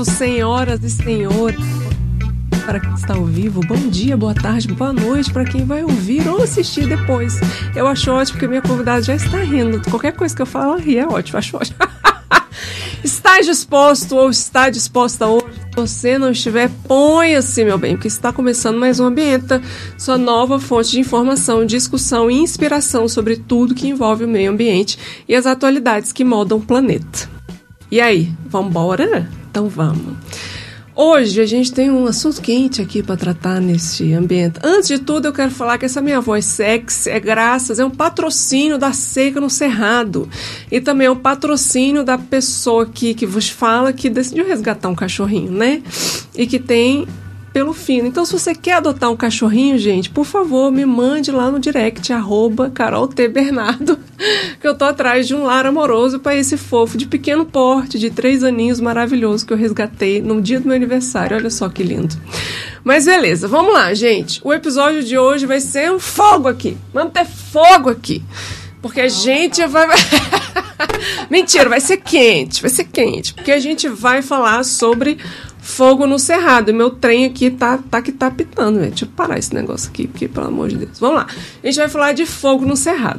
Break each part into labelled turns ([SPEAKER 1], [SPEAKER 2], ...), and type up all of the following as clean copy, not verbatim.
[SPEAKER 1] vivo, senhoras e senhores. Para quem está ao vivo, bom dia, boa tarde, boa noite para quem vai ouvir ou assistir depois. Eu acho ótimo porque minha convidada já está rindo. Qualquer coisa que eu falo, ela ri, é ótimo, acho ótimo. Está disposto ou está disposta hoje? Se você não estiver, ponha-se, meu bem, porque está começando mais um Ambienta, sua nova fonte de informação, discussão e inspiração sobre tudo que envolve o meio ambiente e as atualidades que moldam o planeta. E aí, vamos embora? Então vamos. Hoje a gente tem um assunto quente aqui para tratar nesse ambiente. Antes de tudo, eu quero falar que essa minha voz sexy é um patrocínio da Seca no Cerrado. E também é um patrocínio da pessoa que vos fala que decidiu resgatar um cachorrinho, né? E que tem pelo fino. Então, se você quer adotar um cachorrinho, gente, por favor, me mande lá no direct, @CarolTBernardo, que eu tô atrás de um lar amoroso para esse fofo de pequeno porte, de 3 aninhos, maravilhoso, que eu resgatei no dia do meu aniversário. Olha só que lindo. Mas beleza, vamos lá, gente. O episódio de hoje vai ser um fogo aqui. Vamos ter fogo aqui. Porque a gente vai... Mentira, vai ser quente. Porque a gente vai falar sobre fogo no cerrado. E meu trem aqui tá pitando, velho. Deixa eu parar esse negócio aqui, porque, pelo amor de Deus. Vamos lá. A gente vai falar de fogo no cerrado.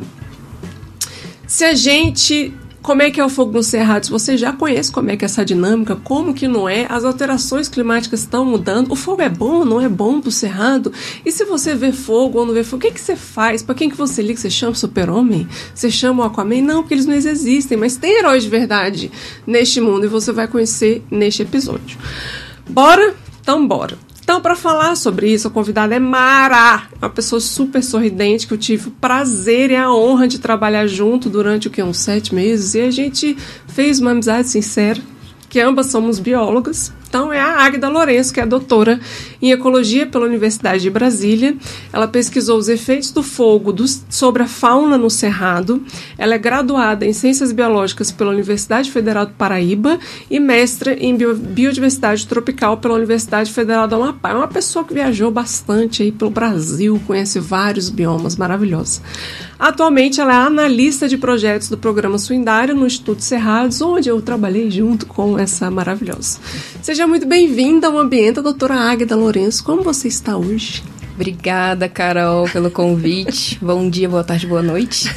[SPEAKER 1] Como é que é o fogo no cerrado? Se você já conhece como é que é essa dinâmica, como que não é, as alterações climáticas estão mudando, o fogo é bom ou não é bom pro cerrado? E se você vê fogo ou não vê fogo, o que você faz? Pra quem que você liga? Você chama o Super-Homem? Você chama o Aquaman? Não, porque eles não existem, mas tem heróis de verdade neste mundo e você vai conhecer neste episódio. Bora? Então bora. Então, para falar sobre isso, a convidada é Mara, uma pessoa super sorridente que eu tive o prazer e a honra de trabalhar junto durante uns 7 meses. E a gente fez uma amizade sincera, que ambas somos biólogas. Então, é a Águida Lourenço, que é doutora em Ecologia pela Universidade de Brasília. Ela pesquisou os efeitos do fogo sobre a fauna no Cerrado. Ela é graduada em Ciências Biológicas pela Universidade Federal do Paraíba e mestra em Biodiversidade Tropical pela Universidade Federal do Amapá. É uma pessoa que viajou bastante aí pelo Brasil, conhece vários biomas maravilhosos. Atualmente, ela é analista de projetos do Programa Suindário no Instituto Cerrados, onde eu trabalhei junto com essa maravilhosa. Seja muito bem-vinda ao Ambiente, doutora Águida Lourenço. Como você está hoje?
[SPEAKER 2] Obrigada, Carol, pelo convite. Bom dia, boa tarde, boa noite.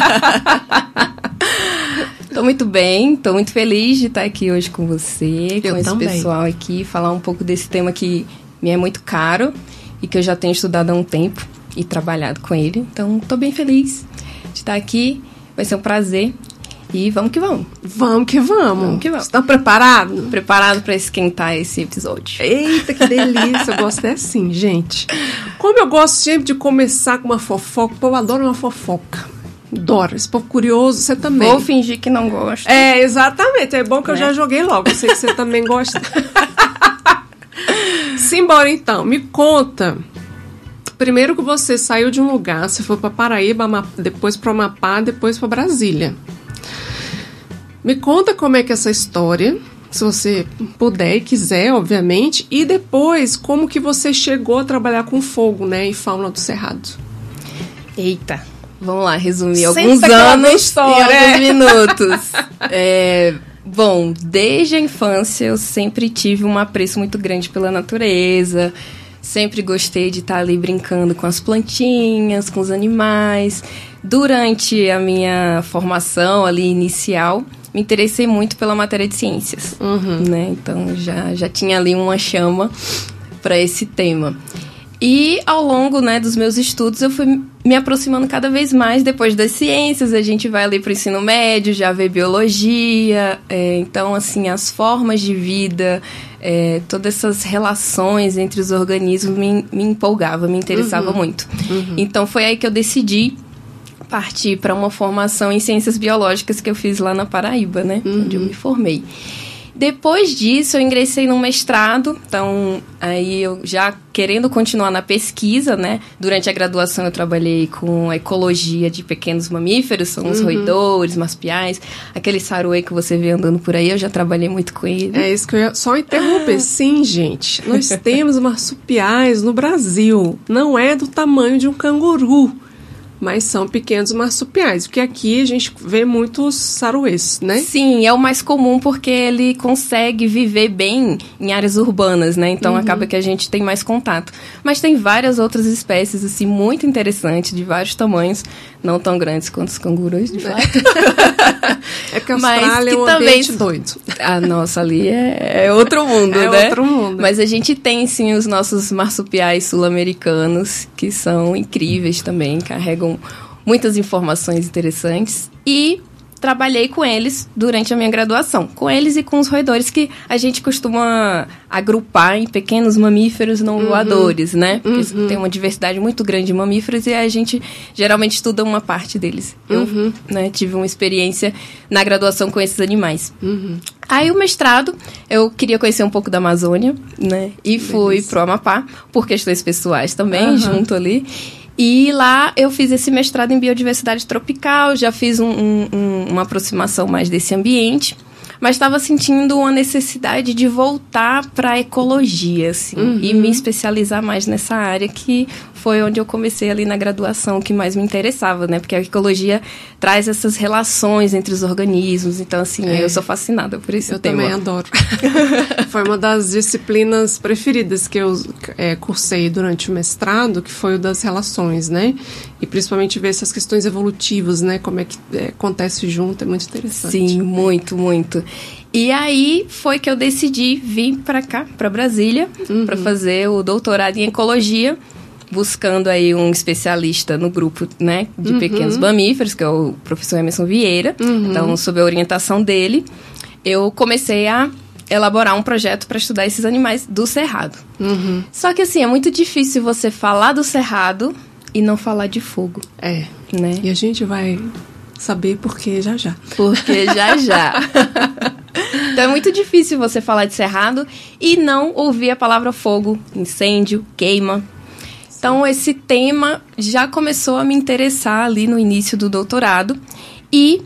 [SPEAKER 2] Tô muito bem, tô muito feliz de estar aqui hoje com você, com esse pessoal aqui, falar um pouco desse tema que me é muito caro e que eu já tenho estudado há um tempo e trabalhado com ele. Então, tô bem feliz de estar aqui, vai ser um prazer. E vamos que vamos.
[SPEAKER 1] Vamos que vamos. Estão preparados?
[SPEAKER 2] Preparado para esquentar esse episódio.
[SPEAKER 1] Eita, que delícia. Eu gosto assim, gente. Como eu gosto sempre de começar com uma fofoca, o povo adora uma fofoca. Adoro. Esse povo curioso, você também.
[SPEAKER 2] Vou fingir que não gosto.
[SPEAKER 1] É, exatamente. É bom que eu já joguei logo. Eu sei que você também gosta. Simbora, então. Me conta. Primeiro que você saiu de um lugar, você foi para Paraíba, depois para Amapá, depois para Brasília. Me conta como é que é essa história, se você puder e quiser, obviamente, e depois como que você chegou a trabalhar com fogo, né, e fauna do Cerrado.
[SPEAKER 2] Eita, vamos lá, resumir alguns anos em alguns minutos. Bom, desde a infância eu sempre tive um apreço muito grande pela natureza, sempre gostei de estar ali brincando com as plantinhas, com os animais. Durante a minha formação ali inicial, me interessei muito pela matéria de ciências, né? Então já tinha ali uma chama para esse tema. E ao longo, né, dos meus estudos eu fui me aproximando cada vez mais depois das ciências. A gente vai ali para o ensino médio, já vê biologia, então assim, as formas de vida, todas essas relações entre os organismos me empolgava, me interessava muito. Então foi aí que eu decidi partir para uma formação em ciências biológicas que eu fiz lá na Paraíba, né? Onde eu me formei. Depois disso, eu ingressei num mestrado, então, aí eu já querendo continuar na pesquisa, né? Durante a graduação eu trabalhei com ecologia de pequenos mamíferos, são os roedores, marsupiais, aquele saruê que você vê andando por aí, eu já trabalhei muito com ele.
[SPEAKER 1] É isso que eu ia só interromper. Sim, gente, nós temos marsupiais no Brasil, não é do tamanho de um canguru, mas são pequenos marsupiais, porque aqui a gente vê muitos saruês, né?
[SPEAKER 2] Sim, é o mais comum porque ele consegue viver bem em áreas urbanas, né? Então acaba que a gente tem mais contato. Mas tem várias outras espécies, assim, muito interessantes, de vários tamanhos, não tão grandes quanto os cangurus, de fato.
[SPEAKER 1] É que a Austrália é um ambiente doido.
[SPEAKER 2] Ah, nossa, ali é outro mundo, né?
[SPEAKER 1] É outro mundo.
[SPEAKER 2] Mas a gente tem, sim, os nossos marsupiais sul-americanos, que são incríveis também, carregam muitas informações interessantes. E trabalhei com eles durante a minha graduação. Com eles e com os roedores, que a gente costuma agrupar em pequenos mamíferos não voadores, né? Porque tem uma diversidade muito grande de mamíferos e a gente geralmente estuda uma parte deles. Eu, né, tive uma experiência na graduação com esses animais. Aí o mestrado, eu queria conhecer um pouco da Amazônia, né? E fui pro Amapá, por questões pessoais também, junto ali. E lá eu fiz esse mestrado em biodiversidade tropical, já fiz uma aproximação mais desse ambiente, mas estava sentindo uma necessidade de voltar para a ecologia, assim, e me especializar mais nessa área, que foi onde eu comecei ali na graduação, que mais me interessava, né? Porque a ecologia traz essas relações entre os organismos, então, assim, eu sou fascinada por esse tema.
[SPEAKER 1] Eu também adoro. Foi uma das disciplinas preferidas que eu cursei durante o mestrado, que foi o das relações, né? E principalmente ver essas questões evolutivas, né? Como é que acontece junto, é muito interessante.
[SPEAKER 2] Sim, muito, muito. E aí foi que eu decidi vir para cá, para Brasília, para fazer o doutorado em ecologia, buscando aí um especialista no grupo, né, de pequenos mamíferos, que é o professor Emerson Vieira. Então, sob a orientação dele, eu comecei a elaborar um projeto para estudar esses animais do cerrado. Só que, assim, é muito difícil você falar do cerrado e não falar de fogo. Né?
[SPEAKER 1] E a gente vai saber porque já.
[SPEAKER 2] Porque já. Então, é muito difícil você falar de cerrado e não ouvir a palavra fogo, incêndio, queima. Então, esse tema já começou a me interessar ali no início do doutorado e,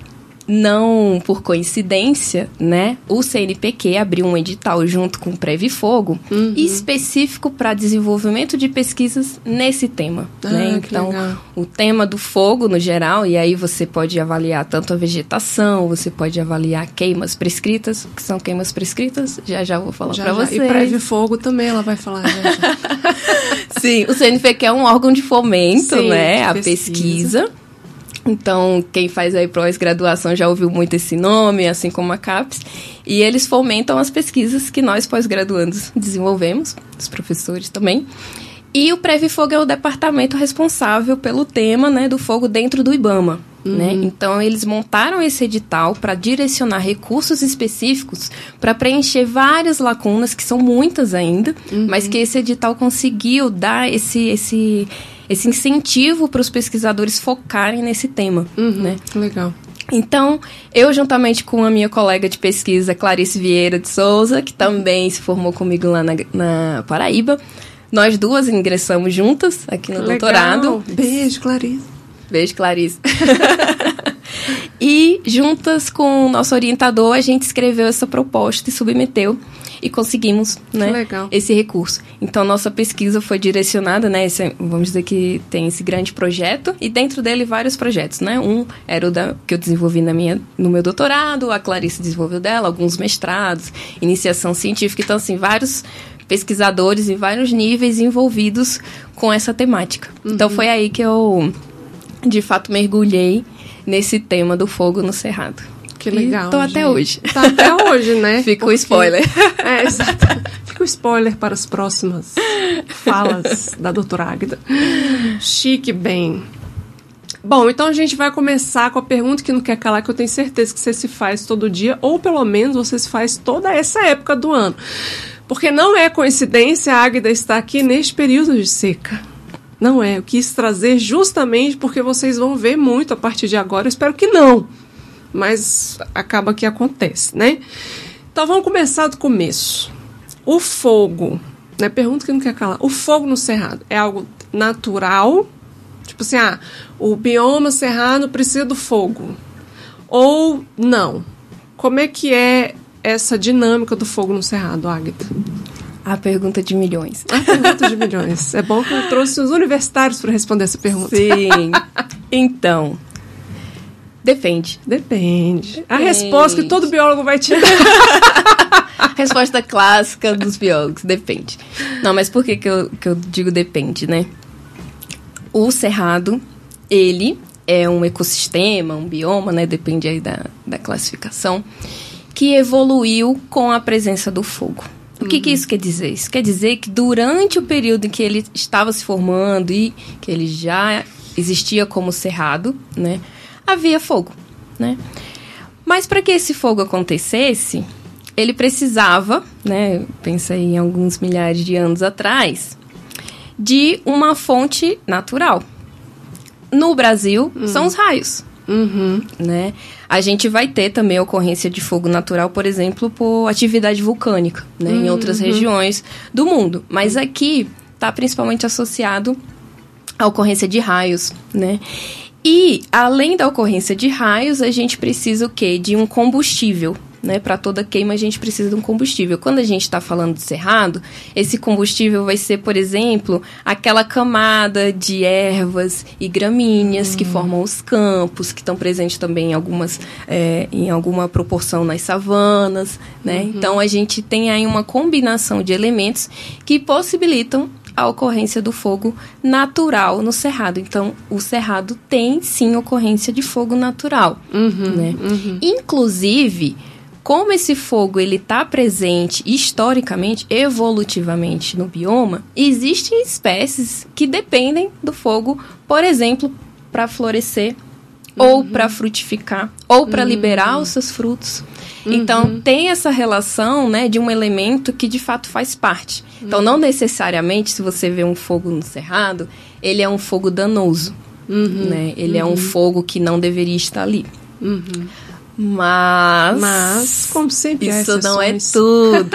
[SPEAKER 2] não por coincidência, né, o CNPq abriu um edital junto com o Previfogo específico para desenvolvimento de pesquisas nesse tema. Né? Então, o tema do fogo no geral, e aí você pode avaliar tanto a vegetação, você pode avaliar queimas prescritas. O que são queimas prescritas? Já vou falar para vocês.
[SPEAKER 1] E Previfogo também ela vai falar já.
[SPEAKER 2] Sim, o CNPq é um órgão de fomento, né, a pesquisa. Então, quem faz aí pós-graduação já ouviu muito esse nome, assim como a CAPES. E eles fomentam as pesquisas que nós, pós-graduandos, desenvolvemos, os professores também. E o Previfogo é o departamento responsável pelo tema, né, do fogo dentro do IBAMA. Né? Então, eles montaram esse edital para direcionar recursos específicos para preencher várias lacunas, que são muitas ainda, mas que esse edital conseguiu dar esse incentivo para os pesquisadores focarem nesse tema. Né?
[SPEAKER 1] Legal.
[SPEAKER 2] Então, eu juntamente com a minha colega de pesquisa, Clarice Vieira de Souza, que também se formou comigo lá na Paraíba, nós duas ingressamos juntas aqui no doutorado.
[SPEAKER 1] Beijo, Clarice.
[SPEAKER 2] Beijo, Clarice. E juntas com o nosso orientador, a gente escreveu essa proposta e submeteu. E conseguimos, né, esse recurso. Então, nossa pesquisa foi direcionada, né, vamos dizer que tem esse grande projeto, e dentro dele vários projetos, né, um era o que eu desenvolvi no meu doutorado, a Clarice desenvolveu dela, alguns mestrados, iniciação científica, então, assim, vários pesquisadores em vários níveis envolvidos com essa temática. Então, foi aí que eu, de fato, mergulhei nesse tema do fogo no cerrado.
[SPEAKER 1] Que legal,
[SPEAKER 2] tô até hoje.
[SPEAKER 1] Tá até hoje, né?
[SPEAKER 2] Fica o spoiler.
[SPEAKER 1] Exato. Fica o spoiler para as próximas falas da doutora Águida. Chique, bem. Bom, então a gente vai começar com a pergunta que não quer calar, que eu tenho certeza que você se faz todo dia, ou pelo menos você se faz toda essa época do ano. Porque não é coincidência a Águida estar aqui neste período de seca. Não é. Eu quis trazer justamente porque vocês vão ver muito a partir de agora. Eu espero que não. Mas acaba que acontece, né? Então, vamos começar do começo. O fogo, né? Pergunta que não quer calar. O fogo no cerrado é algo natural? Tipo assim, o bioma cerrado precisa do fogo. Ou não? Como é que é essa dinâmica do fogo no cerrado, Águida?
[SPEAKER 2] A pergunta de milhões.
[SPEAKER 1] A pergunta de milhões. É bom que eu trouxe os universitários para responder essa pergunta.
[SPEAKER 2] Sim. Então, depende.
[SPEAKER 1] Depende. A resposta que todo biólogo vai te dar.
[SPEAKER 2] Resposta clássica dos biólogos, depende. Não, mas por que eu digo depende, né? O cerrado, ele é um ecossistema, um bioma, né? Depende aí da classificação, que evoluiu com a presença do fogo. O que isso quer dizer? Isso quer dizer que durante o período em que ele estava se formando e que ele já existia como cerrado, né? Havia fogo, né? Mas para que esse fogo acontecesse, ele precisava, né? Pensa aí em alguns milhares de anos atrás, de uma fonte natural. No Brasil, são os raios. Né? A gente vai ter também a ocorrência de fogo natural, por exemplo, por atividade vulcânica, né? Em outras regiões do mundo. Mas aqui está principalmente associado à ocorrência de raios, né? E, além da ocorrência de raios, a gente precisa o quê? De um combustível. Né? Para toda queima, a gente precisa de um combustível. Quando a gente está falando de cerrado, esse combustível vai ser, por exemplo, aquela camada de ervas e gramíneas que formam os campos, que estão presentes também em alguma proporção nas savanas. Né? Então, a gente tem aí uma combinação de elementos que possibilitam a ocorrência do fogo natural no cerrado. Então, o cerrado tem, sim, ocorrência de fogo natural. Né? Inclusive, como esse fogo está presente historicamente, evolutivamente no bioma, existem espécies que dependem do fogo, por exemplo, para florescer, ou para frutificar, ou para liberar os seus frutos. Então, tem essa relação, né, de um elemento que de fato faz parte. Então, não necessariamente, se você vê um fogo no cerrado, ele é um fogo danoso. Né? Ele é um fogo que não deveria estar ali. Mas,
[SPEAKER 1] como sempre,
[SPEAKER 2] isso não é tudo.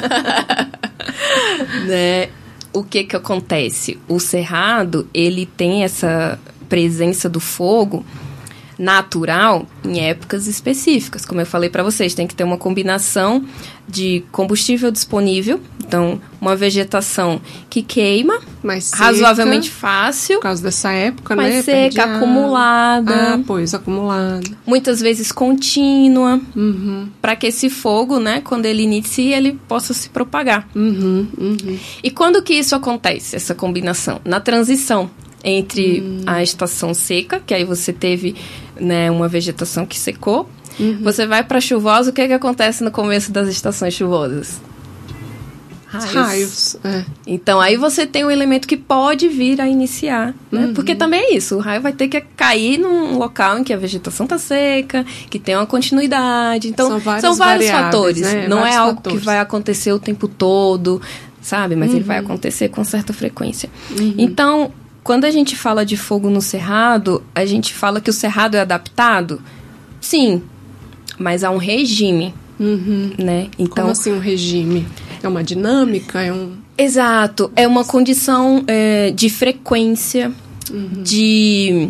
[SPEAKER 2] Né? O que acontece? O cerrado, ele tem essa presença do fogo natural em épocas específicas. Como eu falei para vocês, tem que ter uma combinação de combustível disponível, então uma vegetação que queima,
[SPEAKER 1] mais seca,
[SPEAKER 2] razoavelmente fácil,
[SPEAKER 1] por causa dessa época,
[SPEAKER 2] mais
[SPEAKER 1] né?
[SPEAKER 2] seca, acumulada.
[SPEAKER 1] Acumulada.
[SPEAKER 2] Muitas vezes contínua, para que esse fogo, né, quando ele inicia, ele possa se propagar. E quando que isso acontece, essa combinação? Na transição entre a estação seca, que aí você teve, né, uma vegetação que secou, você vai para a chuvosa, o que acontece no começo das estações chuvosas? Raios. Então, aí você tem um elemento que pode vir a iniciar, né? Porque também é isso, o raio vai ter que cair num local em que a vegetação está seca, que tem uma continuidade. Então, são vários fatores, né? Não é algo que vai acontecer o tempo todo, sabe? Mas ele vai acontecer com certa frequência. Então, quando a gente fala de fogo no cerrado, a gente fala que o cerrado é adaptado? Sim, mas há um regime, né? Então,
[SPEAKER 1] como assim um regime? É uma dinâmica?
[SPEAKER 2] Exato, é uma condição de frequência, de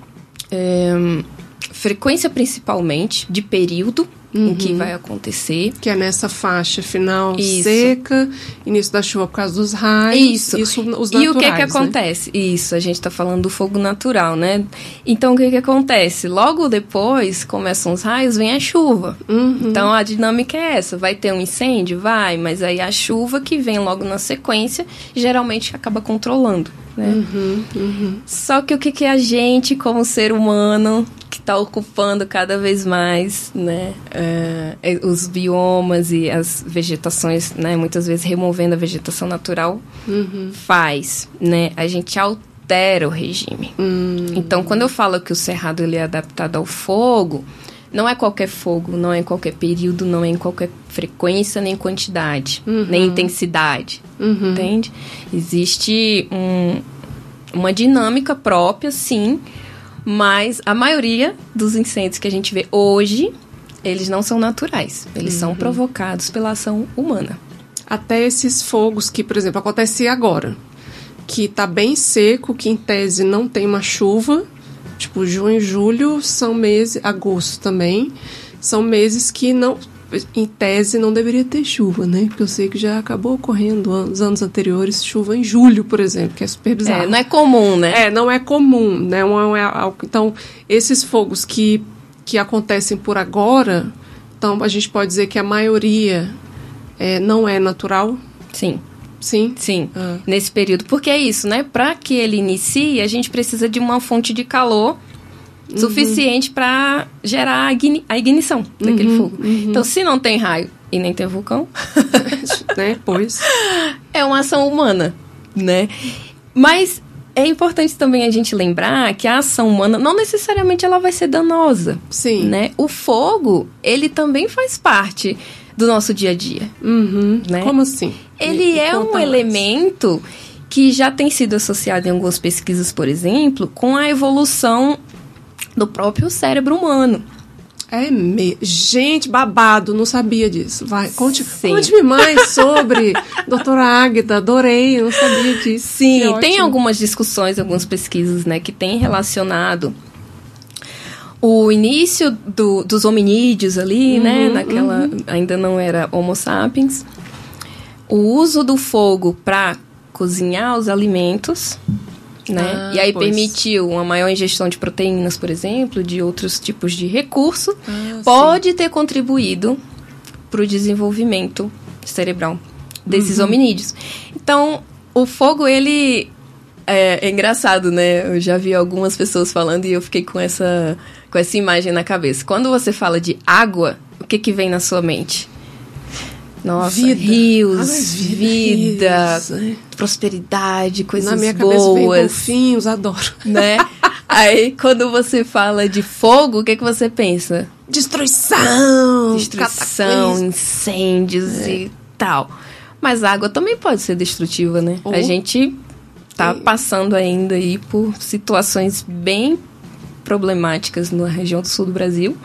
[SPEAKER 2] frequência principalmente, de período em que vai acontecer.
[SPEAKER 1] Que é nessa faixa final seca, início da chuva por causa dos raios. Isso os naturais,
[SPEAKER 2] e o que acontece? Isso, a gente está falando do fogo natural, né? Então, o que acontece? Logo depois, começam os raios, vem a chuva. Então, a dinâmica é essa. Vai ter um incêndio? Vai, mas aí a chuva que vem logo na sequência, geralmente acaba controlando, né? Só que o que a gente, como ser humano, que está ocupando cada vez mais, né, os biomas e as vegetações, né, muitas vezes removendo a vegetação natural, faz, né, a gente altera o regime. Então, quando eu falo que o cerrado ele é adaptado ao fogo, não é qualquer fogo, não é em qualquer período, não é em qualquer frequência, nem quantidade, nem intensidade, entende? Existe uma dinâmica própria, sim, mas a maioria dos incêndios que a gente vê hoje, eles não são naturais. Eles são provocados pela ação humana.
[SPEAKER 1] Até esses fogos que, por exemplo, acontece agora, que está bem seco, que em tese não tem uma chuva, tipo junho e julho são meses, agosto também, são meses que não em tese, não deveria ter chuva, né? Porque eu sei que já acabou ocorrendo nos anos anteriores chuva em julho, por exemplo, que é super bizarro.
[SPEAKER 2] Não é comum, né?
[SPEAKER 1] Não é comum, né? Então, esses fogos que acontecem por agora, então a gente pode dizer que a maioria não é natural?
[SPEAKER 2] Sim.
[SPEAKER 1] Sim?
[SPEAKER 2] Sim, nesse período. Porque é isso, né? Para que ele inicie, a gente precisa de uma fonte de calor suficiente para gerar a ignição daquele fogo. Então, se não tem raio e nem tem vulcão,
[SPEAKER 1] né? Pois.
[SPEAKER 2] É uma ação humana, né? Mas é importante também a gente lembrar que a ação humana não necessariamente ela vai ser danosa.
[SPEAKER 1] Sim.
[SPEAKER 2] Né? O fogo, ele também faz parte do nosso dia a dia. Né?
[SPEAKER 1] Como assim?
[SPEAKER 2] Ele é um elemento que já tem sido associado em algumas pesquisas, por exemplo, com a evolução do próprio cérebro humano.
[SPEAKER 1] Gente, babado, não sabia disso. Vai, conte-me mais sobre doutora Águeda, adorei, eu não sabia disso.
[SPEAKER 2] Sim, tem algumas discussões, algumas pesquisas, né, que têm relacionado o início dos hominídeos ali, né, ainda não era Homo sapiens, o uso do fogo para cozinhar os alimentos, né? E aí permitiu uma maior ingestão de proteínas, por exemplo, de outros tipos de recurso, pode ter contribuído para o desenvolvimento cerebral desses hominídeos. Então, o fogo, ele é engraçado, né? Eu já vi algumas pessoas falando e eu fiquei com essa imagem na cabeça. Quando você fala de água, o que vem na sua mente? Nossa, rios, vida, prosperidade, coisas boas. Na minha cabeça vem
[SPEAKER 1] golfinhos, adoro.
[SPEAKER 2] Né? Aí, quando você fala de fogo, o que você pensa?
[SPEAKER 1] Destruição,
[SPEAKER 2] incêndios e tal. Mas a água também pode ser destrutiva, né? A gente tá passando ainda aí por situações bem problemáticas na região do sul do Brasil.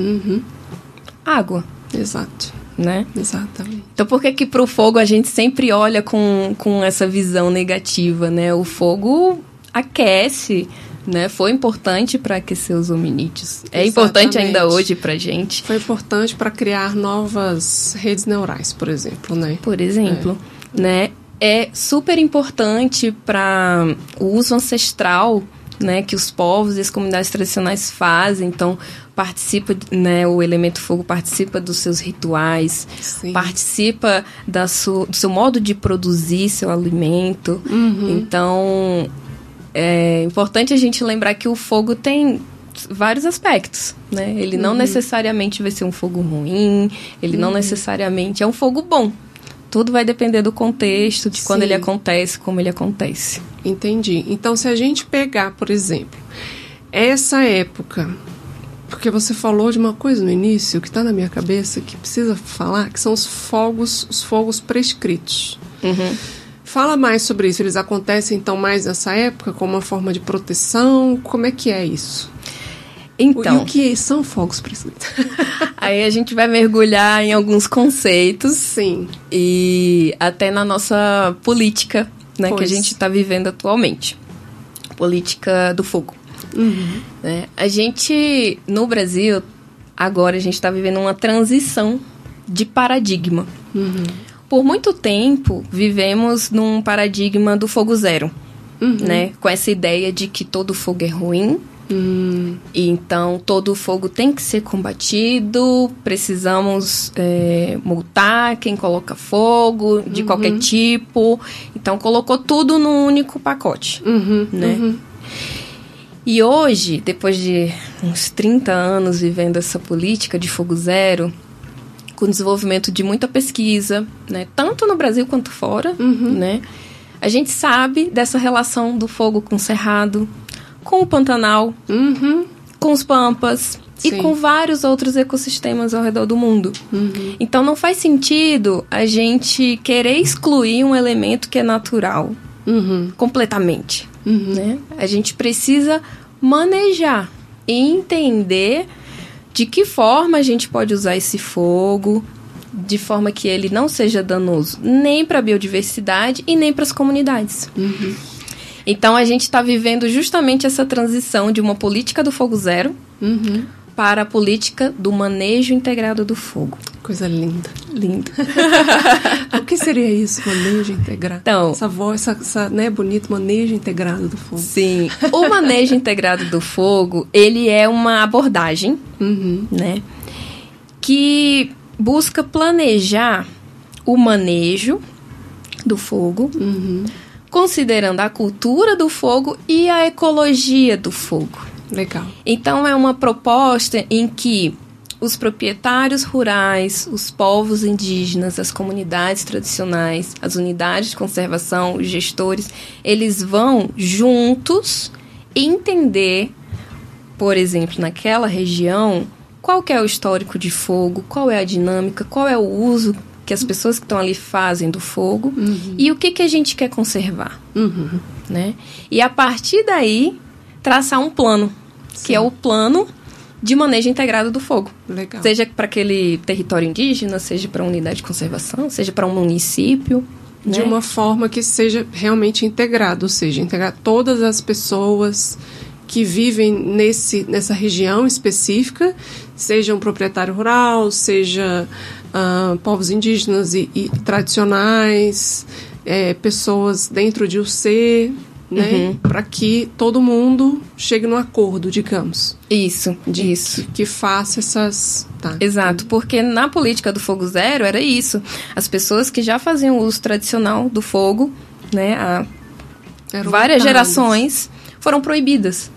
[SPEAKER 2] Água.
[SPEAKER 1] Exato.
[SPEAKER 2] Né?
[SPEAKER 1] Exatamente.
[SPEAKER 2] Então, por que pro fogo a gente sempre olha com essa visão negativa, né? O fogo aquece, né? Foi importante para aquecer os hominídeos. É importante ainda hoje pra gente.
[SPEAKER 1] Foi importante para criar novas redes neurais, por exemplo, né?
[SPEAKER 2] Por exemplo, né? É super importante para o uso ancestral, né, que os povos e as comunidades tradicionais fazem. Então, participa, né, o elemento fogo participa dos seus rituais, participa do seu modo de produzir seu alimento. Então, é importante a gente lembrar que o fogo tem vários aspectos, né? Ele não necessariamente vai ser um fogo ruim, ele não necessariamente é um fogo bom. Tudo vai depender do contexto, de quando ele acontece, como ele acontece.
[SPEAKER 1] Entendi. Então, se a gente pegar, por exemplo, essa época, porque você falou de uma coisa no início que está na minha cabeça, que precisa falar, que são os fogos prescritos. Fala mais sobre isso. Eles acontecem, então, mais nessa época, como uma forma de proteção? Como é que é isso?
[SPEAKER 2] Então,
[SPEAKER 1] e o que são fogos prescritos?
[SPEAKER 2] Aí a gente vai mergulhar em alguns conceitos.
[SPEAKER 1] Sim.
[SPEAKER 2] E até na nossa política, né, que a gente está vivendo atualmente. Política do fogo. Né? A gente, no Brasil, agora a gente está vivendo uma transição de paradigma. Por muito tempo, vivemos num paradigma do fogo zero. Né? Com essa ideia de que todo fogo é ruim. E então todo fogo tem que ser combatido, precisamos multar quem coloca fogo de qualquer tipo. Então colocou tudo num único pacote, né? E hoje, depois de uns 30 anos vivendo essa política de fogo zero, com o desenvolvimento de muita pesquisa, né, tanto no Brasil quanto fora, né, a gente sabe dessa relação do fogo com o cerrado, com o Pantanal, com os Pampas e com vários outros ecossistemas ao redor do mundo. Então, não faz sentido a gente querer excluir um elemento que é natural completamente. Né? A gente precisa manejar e entender de que forma a gente pode usar esse fogo, de forma que ele não seja danoso nem para a biodiversidade e nem para as comunidades. Então, a gente está vivendo justamente essa transição de uma política do fogo zero para a política do manejo integrado do fogo.
[SPEAKER 1] Coisa linda.
[SPEAKER 2] Lindo.
[SPEAKER 1] O que seria isso, manejo integrado?
[SPEAKER 2] Então,
[SPEAKER 1] essa voz, né, bonito manejo integrado do fogo.
[SPEAKER 2] Sim. O manejo integrado do fogo, ele é uma abordagem, né, que busca planejar o manejo do fogo, considerando a cultura do fogo e a ecologia do fogo.
[SPEAKER 1] Legal.
[SPEAKER 2] Então, é uma proposta em que os proprietários rurais, os povos indígenas, as comunidades tradicionais, as unidades de conservação, os gestores, eles vão juntos entender, por exemplo, naquela região, qual que é o histórico de fogo, qual é a dinâmica, qual é o uso que as pessoas que estão ali fazem do fogo e o que a gente quer conservar. Né? E a partir daí, traçar um plano, que é o plano de manejo integrado do fogo.
[SPEAKER 1] Legal.
[SPEAKER 2] Seja para aquele território indígena, seja para uma unidade de conservação, seja para um município.
[SPEAKER 1] De uma forma que seja realmente integrado, ou seja, integrar todas as pessoas que vivem nessa região específica, seja um proprietário rural, seja povos indígenas e tradicionais, pessoas dentro de UC, né? Para que todo mundo chegue num acordo, digamos.
[SPEAKER 2] Isso.
[SPEAKER 1] Que faça essas... Tá.
[SPEAKER 2] Exato, porque na política do Fogo Zero era isso. As pessoas que já faziam uso tradicional do fogo, né, há várias gerações, foram proibidas.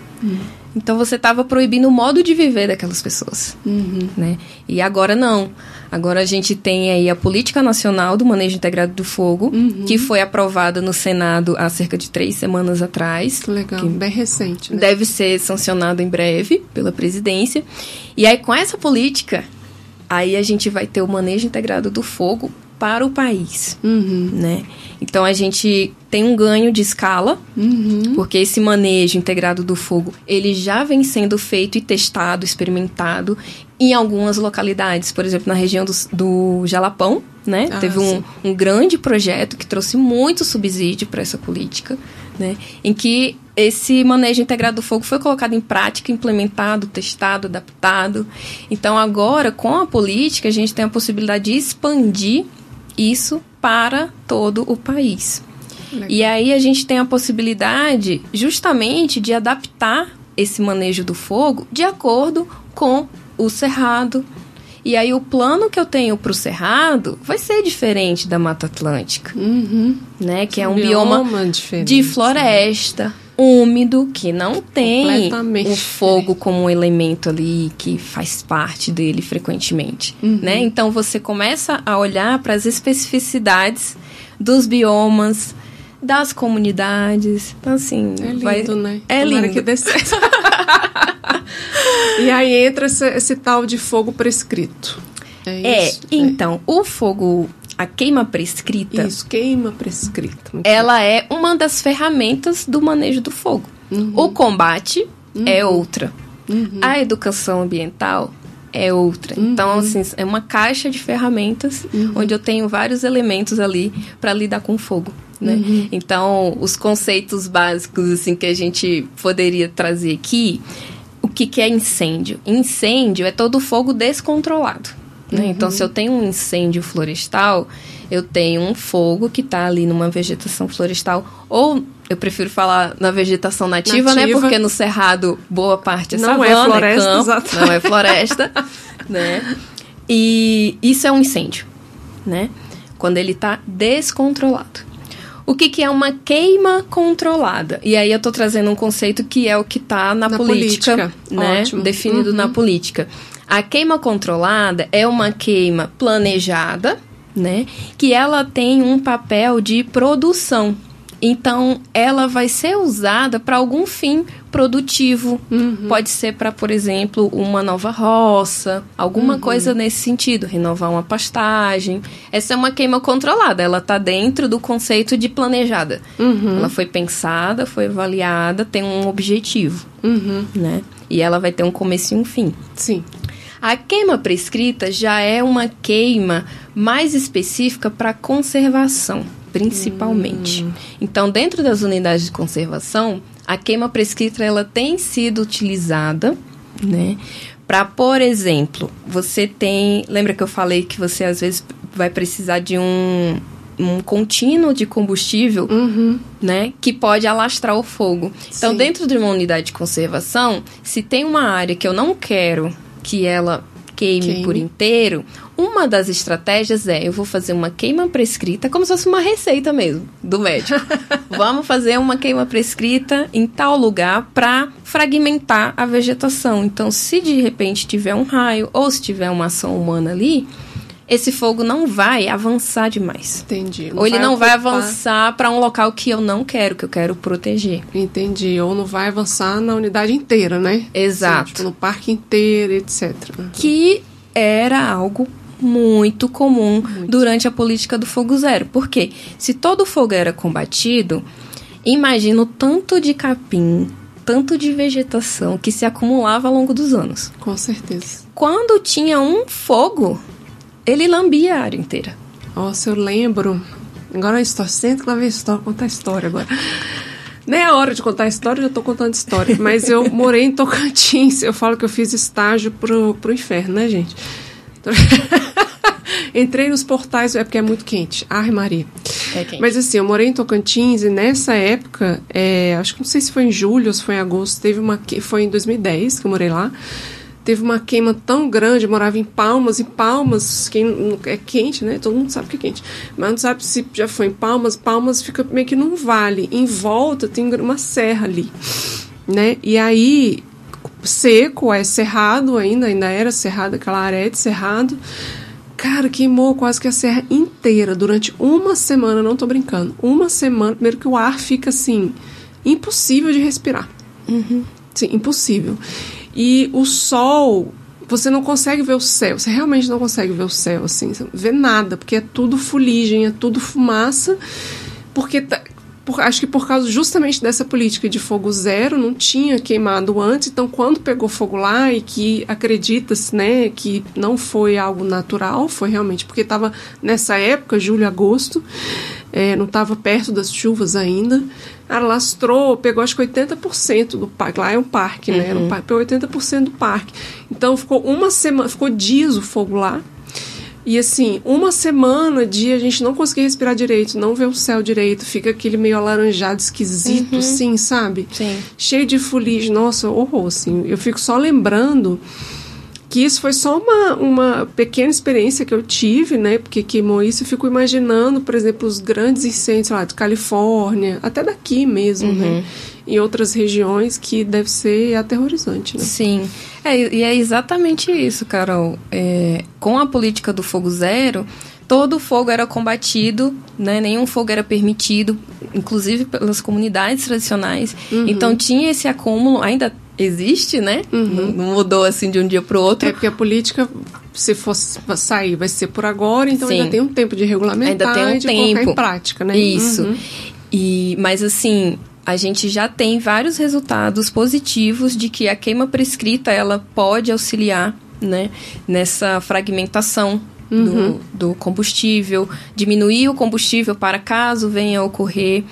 [SPEAKER 2] Então você estava proibindo o modo de viver daquelas pessoas. Né? E agora não. Agora a gente tem aí a Política Nacional do Manejo Integrado do Fogo, que foi aprovada no Senado há cerca de 3 semanas atrás.
[SPEAKER 1] Legal, bem recente. Né?
[SPEAKER 2] Deve ser sancionada em breve pela presidência. E aí com essa política, aí a gente vai ter o manejo integrado do fogo para o país. Né? Então a gente tem um ganho de escala, porque esse manejo integrado do fogo, ele já vem sendo feito e testado, experimentado em algumas localidades. Por exemplo, na região do Jalapão, né? Teve um grande projeto que trouxe muito subsídio para essa política, né? Em que esse manejo integrado do fogo foi colocado em prática, implementado, testado, adaptado. Então agora, com a política, a gente tem a possibilidade de expandir isso para todo o país. Legal. E aí a gente tem a possibilidade justamente de adaptar esse manejo do fogo de acordo com o cerrado. E aí o plano que eu tenho para o cerrado vai ser diferente da Mata Atlântica, né? Que é um bioma de floresta, úmido, que não tem o fogo como um elemento ali que faz parte dele frequentemente, né? Então você começa a olhar para as especificidades dos biomas, das comunidades. Então, assim...
[SPEAKER 1] É lindo, né?
[SPEAKER 2] É lindo.
[SPEAKER 1] Que dê certo. E aí entra esse tal de fogo prescrito.
[SPEAKER 2] Então, o fogo... A queima prescrita...
[SPEAKER 1] Isso, queima prescrita.
[SPEAKER 2] Ela é uma das ferramentas do manejo do fogo. O combate é outra. A educação ambiental é outra. Então, assim, é uma caixa de ferramentas onde eu tenho vários elementos ali para lidar com o fogo. Né? Então, os conceitos básicos assim, que a gente poderia trazer aqui, o que é incêndio? Incêndio é todo fogo descontrolado. Né? Então, se eu tenho um incêndio florestal, eu tenho um fogo que está ali numa vegetação florestal, ou eu prefiro falar na vegetação nativa, né? Porque no cerrado, boa parte é savana,
[SPEAKER 1] é floresta,
[SPEAKER 2] campo,
[SPEAKER 1] exatamente.
[SPEAKER 2] não é floresta, né? E isso é um incêndio, né? Quando ele está descontrolado. O que é uma queima controlada? E aí eu estou trazendo um conceito que é o que está na política, né?
[SPEAKER 1] Ótimo.
[SPEAKER 2] Definido na política. A queima controlada é uma queima planejada, né? Que ela tem um papel de produção. Então, ela vai ser usada para algum fim produtivo. Pode ser para, por exemplo, uma nova roça, alguma coisa nesse sentido, renovar uma pastagem. Essa é uma queima controlada, ela está dentro do conceito de planejada. Ela foi pensada, foi avaliada, tem um objetivo, né? E ela vai ter um começo e um fim.
[SPEAKER 1] Sim.
[SPEAKER 2] A queima prescrita já é uma queima mais específica para conservação, principalmente. Então, dentro das unidades de conservação, a queima prescrita ela tem sido utilizada, né, para, por exemplo, você tem... Lembra que eu falei que você, às vezes, vai precisar de um contínuo de combustível, né, que pode alastrar o fogo. Então, dentro de uma unidade de conservação, se tem uma área que eu não quero que ela queime por inteiro, uma das estratégias eu vou fazer uma queima prescrita, como se fosse uma receita mesmo, do médico. Vamos fazer uma queima prescrita em tal lugar para fragmentar a vegetação. Então, se de repente tiver um raio ou se tiver uma ação humana ali, esse fogo não vai avançar demais.
[SPEAKER 1] Entendi.
[SPEAKER 2] Ou ele não vai avançar para um local que eu não quero, que eu quero proteger.
[SPEAKER 1] Entendi. Ou não vai avançar na unidade inteira, né?
[SPEAKER 2] Exato.
[SPEAKER 1] Tipo, no parque inteiro, etc.
[SPEAKER 2] Que era algo muito comum durante a política do fogo zero. Por quê? Se todo fogo era combatido, imagina o tanto de capim, tanto de vegetação que se acumulava ao longo dos anos.
[SPEAKER 1] Com certeza.
[SPEAKER 2] Quando tinha um fogo, ele lambia a área inteira.
[SPEAKER 1] Nossa, eu lembro. Agora a história, senta que lá vem a história, contar a história agora. Nem é a hora de contar a história, eu já tô contando história. Mas eu morei em Tocantins. Eu falo que eu fiz estágio pro inferno, né, gente? Entrei nos portais, é porque é muito quente. Ai, Maria.
[SPEAKER 2] É quente.
[SPEAKER 1] Mas assim, eu morei em Tocantins e nessa época, acho que não sei se foi em julho ou se foi em agosto, foi em 2010 que eu morei lá. Teve uma queima tão grande, eu morava em Palmas, e Palmas, é quente, né? Todo mundo sabe que é quente. Mas não sabe se já foi em Palmas. Palmas fica meio que num vale. Em volta tem uma serra ali, né? E aí, seco, cerrado ainda era cerrado, aquela área de cerrado. Cara, queimou quase que a serra inteira durante uma semana, não tô brincando. Uma semana, primeiro que o ar fica assim, impossível de respirar. Sim, impossível. E o sol, você não consegue ver o céu, você realmente não consegue ver o céu, assim, você não vê nada, porque é tudo fuligem, é tudo fumaça, porque acho que por causa justamente dessa política de fogo zero, não tinha queimado antes, então quando pegou fogo lá, e que acredita-se, né, que não foi algo natural, foi realmente porque estava nessa época, julho, agosto, não estava perto das chuvas ainda, alastrou, pegou acho que 80% do parque, lá é um parque, né, era um parque, pegou 80% do parque, então ficou uma semana, ficou dias o fogo lá. E assim, uma semana de a gente não conseguir respirar direito, não ver o céu direito, fica aquele meio alaranjado, esquisito, assim, sabe?
[SPEAKER 2] Sim.
[SPEAKER 1] Cheio de fuligem, nossa, horror, assim. Eu fico só lembrando que isso foi só uma pequena experiência que eu tive, né? Porque queimou isso, eu fico imaginando, por exemplo, os grandes incêndios lá de Califórnia, até daqui mesmo, né? Em outras regiões, que deve ser aterrorizante, né?
[SPEAKER 2] Sim. E é exatamente isso, Carol. Com a política do fogo zero, todo fogo era combatido, né? Nenhum fogo era permitido, inclusive pelas comunidades tradicionais. Então tinha esse acúmulo, ainda existe, né? Não mudou assim de um dia para o outro.
[SPEAKER 1] É porque a política, se fosse sair, vai ser por agora, então ainda tem um tempo de regulamentar,
[SPEAKER 2] ainda tem um
[SPEAKER 1] de
[SPEAKER 2] tempo.
[SPEAKER 1] colocar em prática, né?
[SPEAKER 2] Isso. Mas assim, a gente já tem vários resultados positivos de que a queima prescrita, ela pode auxiliar, né, nessa fragmentação do combustível, diminuir o combustível para caso venha a ocorrer.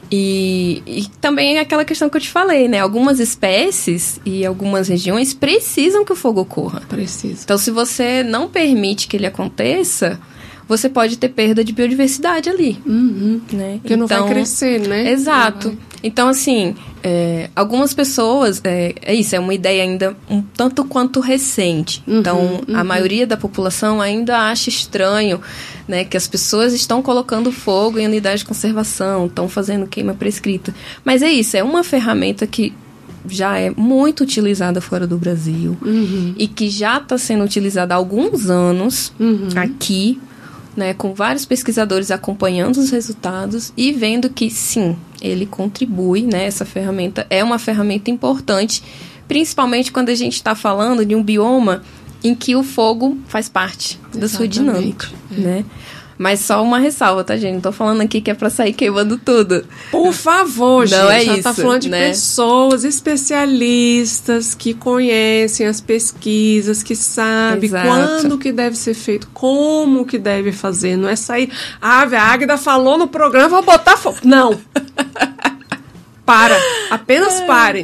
[SPEAKER 2] E também é aquela questão que eu te falei, né? Algumas espécies e algumas regiões precisam que o fogo ocorra.
[SPEAKER 1] Precisa.
[SPEAKER 2] Então, se você não permite que ele aconteça, você pode ter perda de biodiversidade ali. Né?
[SPEAKER 1] Porque não vai crescer, né?
[SPEAKER 2] Exato. Então, assim, algumas pessoas... isso, é uma ideia ainda um tanto quanto recente. Então, a maioria da população ainda acha estranho, né, que as pessoas estão colocando fogo em unidade de conservação, estão fazendo queima prescrita. Mas é isso, é uma ferramenta que já é muito utilizada fora do Brasil e que já está sendo utilizada há alguns anos aqui, né, com vários pesquisadores acompanhando os resultados e vendo que, sim, ele contribui, né, essa ferramenta é uma ferramenta importante, principalmente quando a gente está falando de um bioma em que o fogo faz parte da sua dinâmica, né? Mas só uma ressalva, tá, gente? Não tô falando aqui que é pra sair queimando tudo.
[SPEAKER 1] Por favor, gente.
[SPEAKER 2] Não é
[SPEAKER 1] já
[SPEAKER 2] isso,
[SPEAKER 1] tá falando de pessoas especialistas que conhecem as pesquisas, que sabem quando que deve ser feito, como que deve fazer. Não é sair... a Águida falou no programa, vou botar fogo. Não. Para. Apenas pare.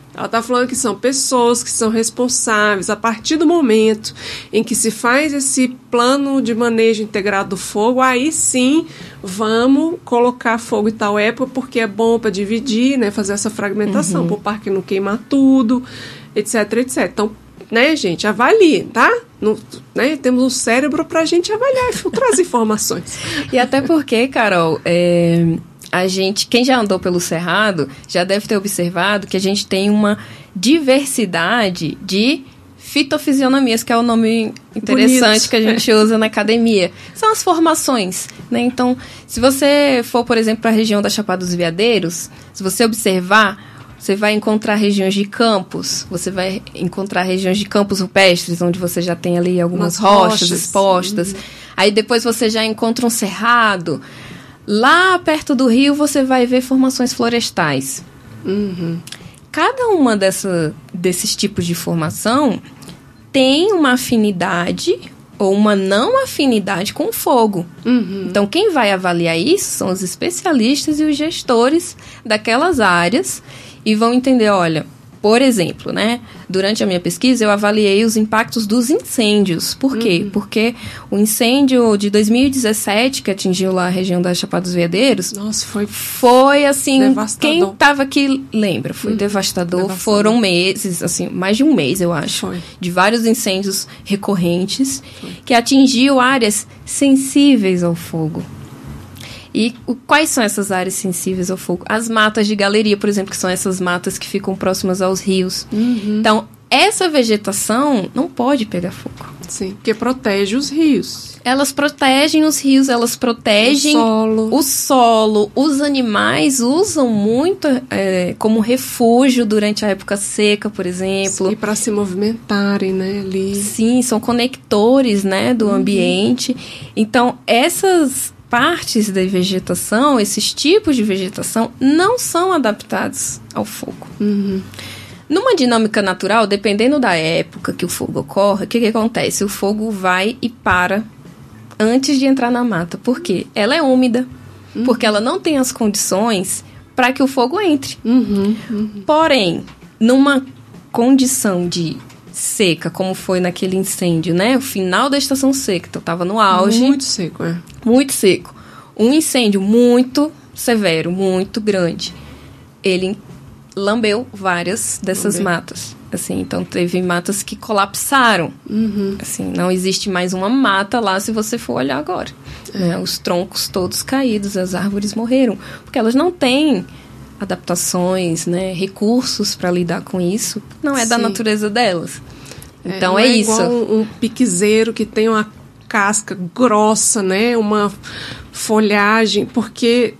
[SPEAKER 1] Ela está falando que são pessoas que são responsáveis a partir do momento em que se faz esse plano de manejo integrado do fogo, aí sim vamos colocar fogo em tal época, porque é bom para dividir, né, fazer essa fragmentação, para o parque não queimar tudo, etc, etc. Então, né, gente, avalie, tá? Né, temos um cérebro para a gente avaliar e filtrar as informações.
[SPEAKER 2] E até porque, Carol, a gente, quem já andou pelo Cerrado, já deve ter observado que a gente tem uma diversidade de fitofisionomias, que é o nome interessante bonito, que a gente usa na academia. São as formações, né? Então, se você for, por exemplo, para a região da Chapada dos Veadeiros, se você observar, você vai encontrar regiões de campos, você vai encontrar regiões de campos rupestres, onde você já tem ali algumas rochas expostas. Aí depois você já encontra um cerrado. Lá perto do rio você vai ver formações florestais. Cada uma desses tipos de formação tem uma afinidade ou uma não afinidade com o fogo. Então, quem vai avaliar isso são os especialistas e os gestores daquelas áreas e vão entender, olha, por exemplo, né, durante a minha pesquisa eu avaliei os impactos dos incêndios. Por quê? Porque o incêndio de 2017, que atingiu lá a região da Chapada dos Veadeiros...
[SPEAKER 1] Nossa,
[SPEAKER 2] foi assim,
[SPEAKER 1] devastador.
[SPEAKER 2] Quem estava aqui lembra, foi devastador. Foram meses, assim, mais de um mês, eu acho, de vários incêndios recorrentes que atingiu áreas sensíveis ao fogo. E quais são essas áreas sensíveis ao fogo? As matas de galeria, por exemplo, que são essas matas que ficam próximas aos rios. Então, essa vegetação não pode pegar fogo.
[SPEAKER 1] Sim, porque protege os rios.
[SPEAKER 2] Elas protegem os rios, elas protegem o solo. Os animais usam muito como refúgio durante a época seca, por exemplo.
[SPEAKER 1] E para se movimentarem, né, ali.
[SPEAKER 2] Sim, são conectores, né, do ambiente. Então, essas partes da vegetação, esses tipos de vegetação, não são adaptados ao fogo. Numa dinâmica natural, dependendo da época que o fogo ocorre, o que acontece? O fogo vai e para antes de entrar na mata. Por quê? Ela é úmida, porque ela não tem as condições para que o fogo entre. Porém, numa condição de seca, como foi naquele incêndio, né? O final da estação seca, então estava no auge.
[SPEAKER 1] Muito seco,
[SPEAKER 2] Muito seco. Um incêndio muito severo, muito grande. Ele lambeu várias dessas matas. Assim, então, teve matas que colapsaram. Assim, não existe mais uma mata lá se você for olhar agora. Né? Os troncos todos caídos, as árvores morreram. Porque elas não têm adaptações, né, recursos para lidar com isso. Não é da natureza delas. Então, é isso.
[SPEAKER 1] Igual um piquezeiro que tem uma casca grossa, né, uma folhagem, porque...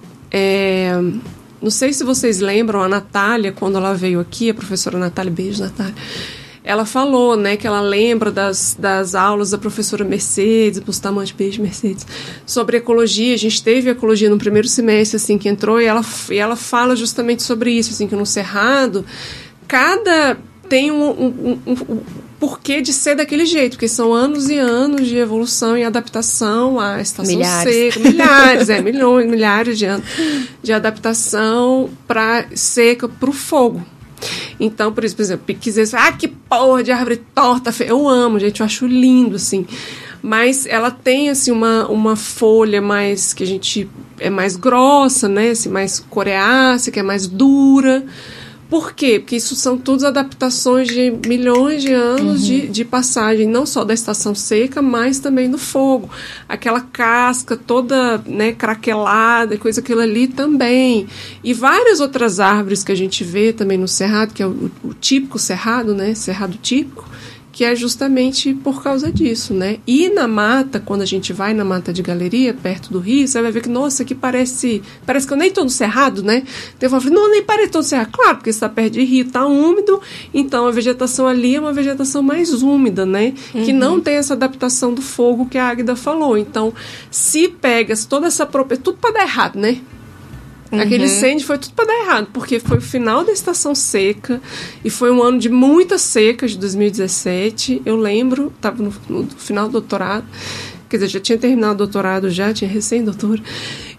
[SPEAKER 1] não sei se vocês lembram, a Natália, quando ela veio aqui, a professora Natália, beijo, Natália, ela falou, né, que ela lembra das aulas da professora Mercedes, Bustamante, beijo, Mercedes, sobre ecologia. A gente teve ecologia no primeiro semestre, assim, que entrou, e ela fala justamente sobre isso, assim, que no Cerrado, tem um porquê de ser daquele jeito, porque são anos e anos de evolução e adaptação à estação seca, milhares de anos de adaptação para seca para o fogo. Então, por exemplo, piquezeiro, que porra de árvore torta, feia. Eu amo, gente, eu acho lindo, assim. Mas ela tem, assim, uma folha mais, que a gente, é mais grossa, né, assim, mais coriácea, que é mais dura. Por quê? Porque isso são todas adaptações de milhões de anos de passagem, não só da estação seca, mas também do fogo. Aquela casca toda, né, craquelada, coisa aquilo ali também. E várias outras árvores que a gente vê também no cerrado, que é o típico cerrado, né, cerrado típico, que é justamente por causa disso, né? E na mata, quando a gente vai na mata de galeria, perto do rio, você vai ver que, nossa, aqui parece que eu nem tô no cerrado, né? Então eu falei, não, nem parece todo cerrado. Claro, porque está perto de rio, tá úmido, então a vegetação ali é uma vegetação mais úmida, né? Que não tem essa adaptação do fogo que a Águida falou. Então, se pega toda essa propriedade, tudo para dar errado, né? Aquele incêndio foi tudo para dar errado, porque foi o final da estação seca e foi um ano de muita seca, de 2017. Eu lembro, estava no final do doutorado, quer dizer, já tinha terminado o doutorado, tinha recém-doutora.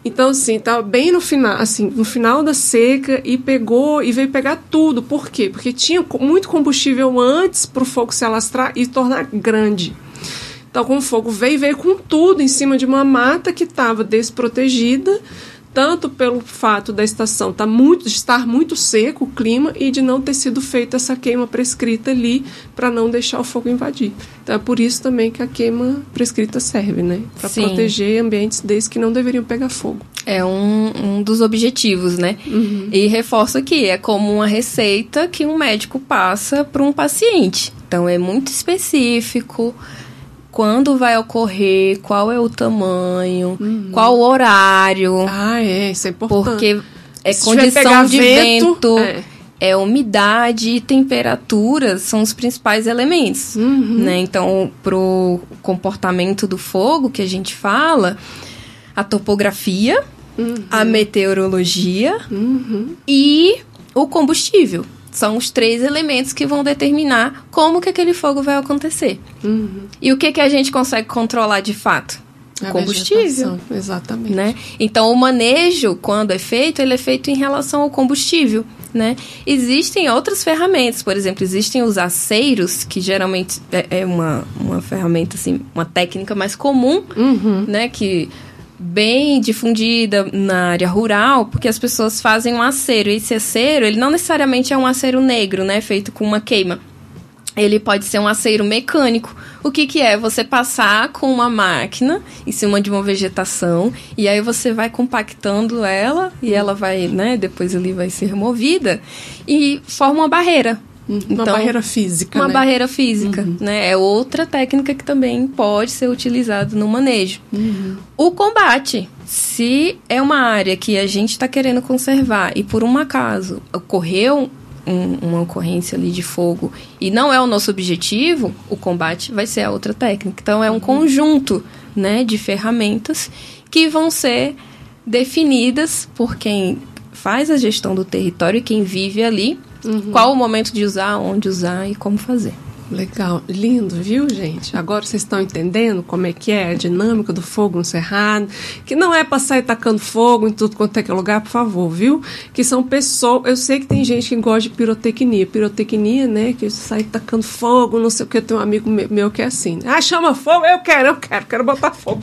[SPEAKER 1] Então, assim, tava bem no final da seca e veio pegar tudo. Por quê? Porque tinha muito combustível antes para o fogo se alastrar e tornar grande. Então, como o fogo veio com tudo em cima de uma mata que estava desprotegida, tanto pelo fato da estação estar muito seco o clima e de não ter sido feita essa queima prescrita ali para não deixar o fogo invadir. Então é por isso também que a queima prescrita serve, né? Para proteger ambientes desses que não deveriam pegar fogo.
[SPEAKER 2] É um dos objetivos, né? Uhum. E reforço aqui, é como uma receita que um médico passa para um paciente. Então é muito específico. Quando vai ocorrer, qual é o tamanho, qual o horário.
[SPEAKER 1] Isso é importante.
[SPEAKER 2] Porque é condição de vento, umidade e temperatura são os principais elementos. Né? Então, para o comportamento do fogo que a gente fala, a topografia, a meteorologia e o combustível. São os 3 elementos que vão determinar como que aquele fogo vai acontecer. E o que a gente consegue controlar de fato? O combustível.
[SPEAKER 1] Exatamente.
[SPEAKER 2] Né? Então, o manejo, quando é feito, ele é feito em relação ao combustível. Né? Existem outras ferramentas, por exemplo, existem os aceiros, que geralmente é uma ferramenta, assim, uma técnica mais comum, né? Que bem difundida na área rural, porque as pessoas fazem um aceiro. E esse aceiro, ele não necessariamente é um aceiro negro, né, feito com uma queima. Ele pode ser um aceiro mecânico. O que é? Você passar com uma máquina em cima de uma vegetação e aí você vai compactando ela e ela vai, né, depois ali vai ser removida e forma uma barreira.
[SPEAKER 1] Uma barreira física,
[SPEAKER 2] Uma barreira física, né? É outra técnica que também pode ser utilizada no manejo. O combate, se é uma área que a gente está querendo conservar e por um acaso ocorreu uma ocorrência ali de fogo e não é o nosso objetivo, o combate vai ser a outra técnica. Então, é um conjunto, né, de ferramentas que vão ser definidas por quem faz a gestão do território e quem vive ali. Qual o momento de usar, onde usar e como fazer.
[SPEAKER 1] Legal, lindo, viu, gente? Agora vocês estão entendendo como é que é a dinâmica do fogo no cerrado, que não é para sair tacando fogo em tudo quanto é que é lugar, por favor, viu? Que são pessoas, eu sei que tem gente que gosta de pirotecnia, né, que sai tacando fogo, não sei o que, eu tenho um amigo meu que é assim, chama fogo, eu quero botar fogo.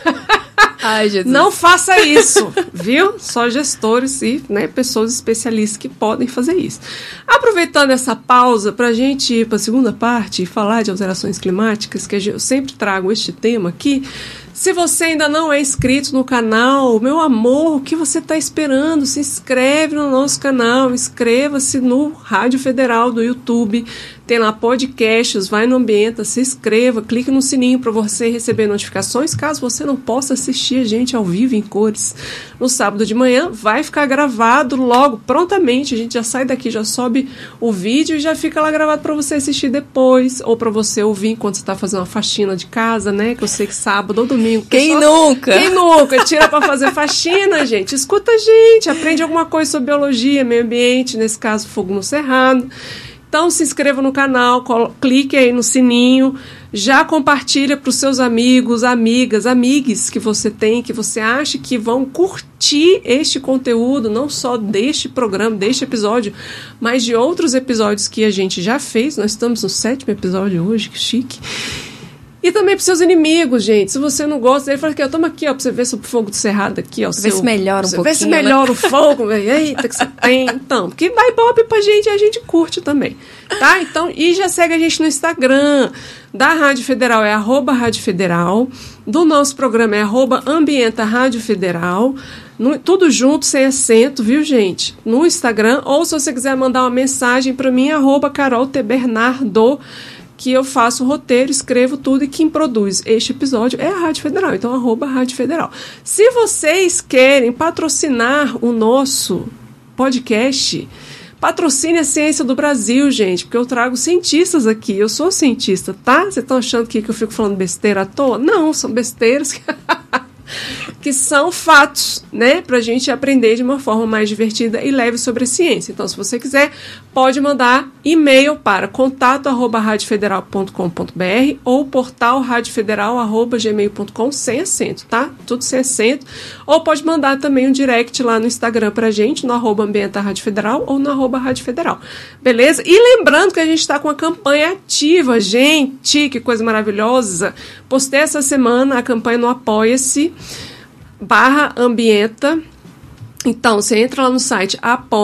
[SPEAKER 2] Ai, Jesus.
[SPEAKER 1] Não faça isso, viu? Só gestores e, né, pessoas especialistas que podem fazer isso. Aproveitando essa pausa para a gente ir para a segunda parte e falar de alterações climáticas, que eu sempre trago este tema aqui. Se você ainda não é inscrito no canal, meu amor, o que você está esperando? Se inscreve no nosso canal, inscreva-se no Rádio Federal do YouTube, tem lá podcasts, vai no Ambienta, se inscreva, clique no sininho para você receber notificações, caso você não possa assistir a gente ao vivo em cores. No sábado de manhã vai ficar gravado logo, prontamente, a gente já sai daqui, já sobe o vídeo e já fica lá gravado para você assistir depois, ou para você ouvir enquanto você está fazendo uma faxina de casa, né, que eu sei que sábado ou domingo.
[SPEAKER 2] Quem nunca
[SPEAKER 1] tira para fazer faxina, gente? Escuta a gente, aprende alguma coisa sobre biologia, meio ambiente, nesse caso fogo no cerrado. Então se inscreva no canal, clique aí no sininho, já compartilha para os seus amigos, amigas, amigues que você tem, que você acha que vão curtir este conteúdo, não só deste programa, deste episódio, mas de outros episódios que a gente já fez. Nós estamos no 7º episódio hoje, que chique. E também para os seus inimigos, gente. Se você não gosta dele, fala aqui, toma aqui, ó, para você ver sobre o fogo do cerrado aqui, ó.
[SPEAKER 2] Vê se melhora um pouquinho.
[SPEAKER 1] Vê se melhora o fogo, eita, que você tem. Então, porque vai bobe pra gente e a gente curte também, tá? Então, e já segue a gente no Instagram. Da Rádio Federal é @Rádio Federal. Do nosso programa é @Ambienta Rádio Federal. Tudo junto, sem acento, viu, gente? No Instagram. Ou se você quiser mandar uma mensagem para mim, @CarolTBernardo, que eu faço o roteiro, escrevo tudo e quem produz este episódio é a Rádio Federal. Então, @Rádio Federal. Se vocês querem patrocinar o nosso podcast, patrocine a Ciência do Brasil, gente, porque eu trago cientistas aqui. Eu sou cientista, tá? Vocês estão achando que eu fico falando besteira à toa? Não, são besteiras que são fatos, né? Pra gente aprender de uma forma mais divertida e leve sobre a ciência. Então, se você quiser, pode mandar e-mail para contato@radiofederal.com.br ou portal radiofederal@gmail.com sem acento, tá? Tudo sem acento. Ou pode mandar também um direct lá no Instagram pra gente, no @ambientaradiofederal ou no @radiofederal. Beleza? E lembrando que a gente está com a campanha ativa, gente, que coisa maravilhosa. Postei essa semana a campanha no Apoia-se /ambienta. Então, você entra lá no site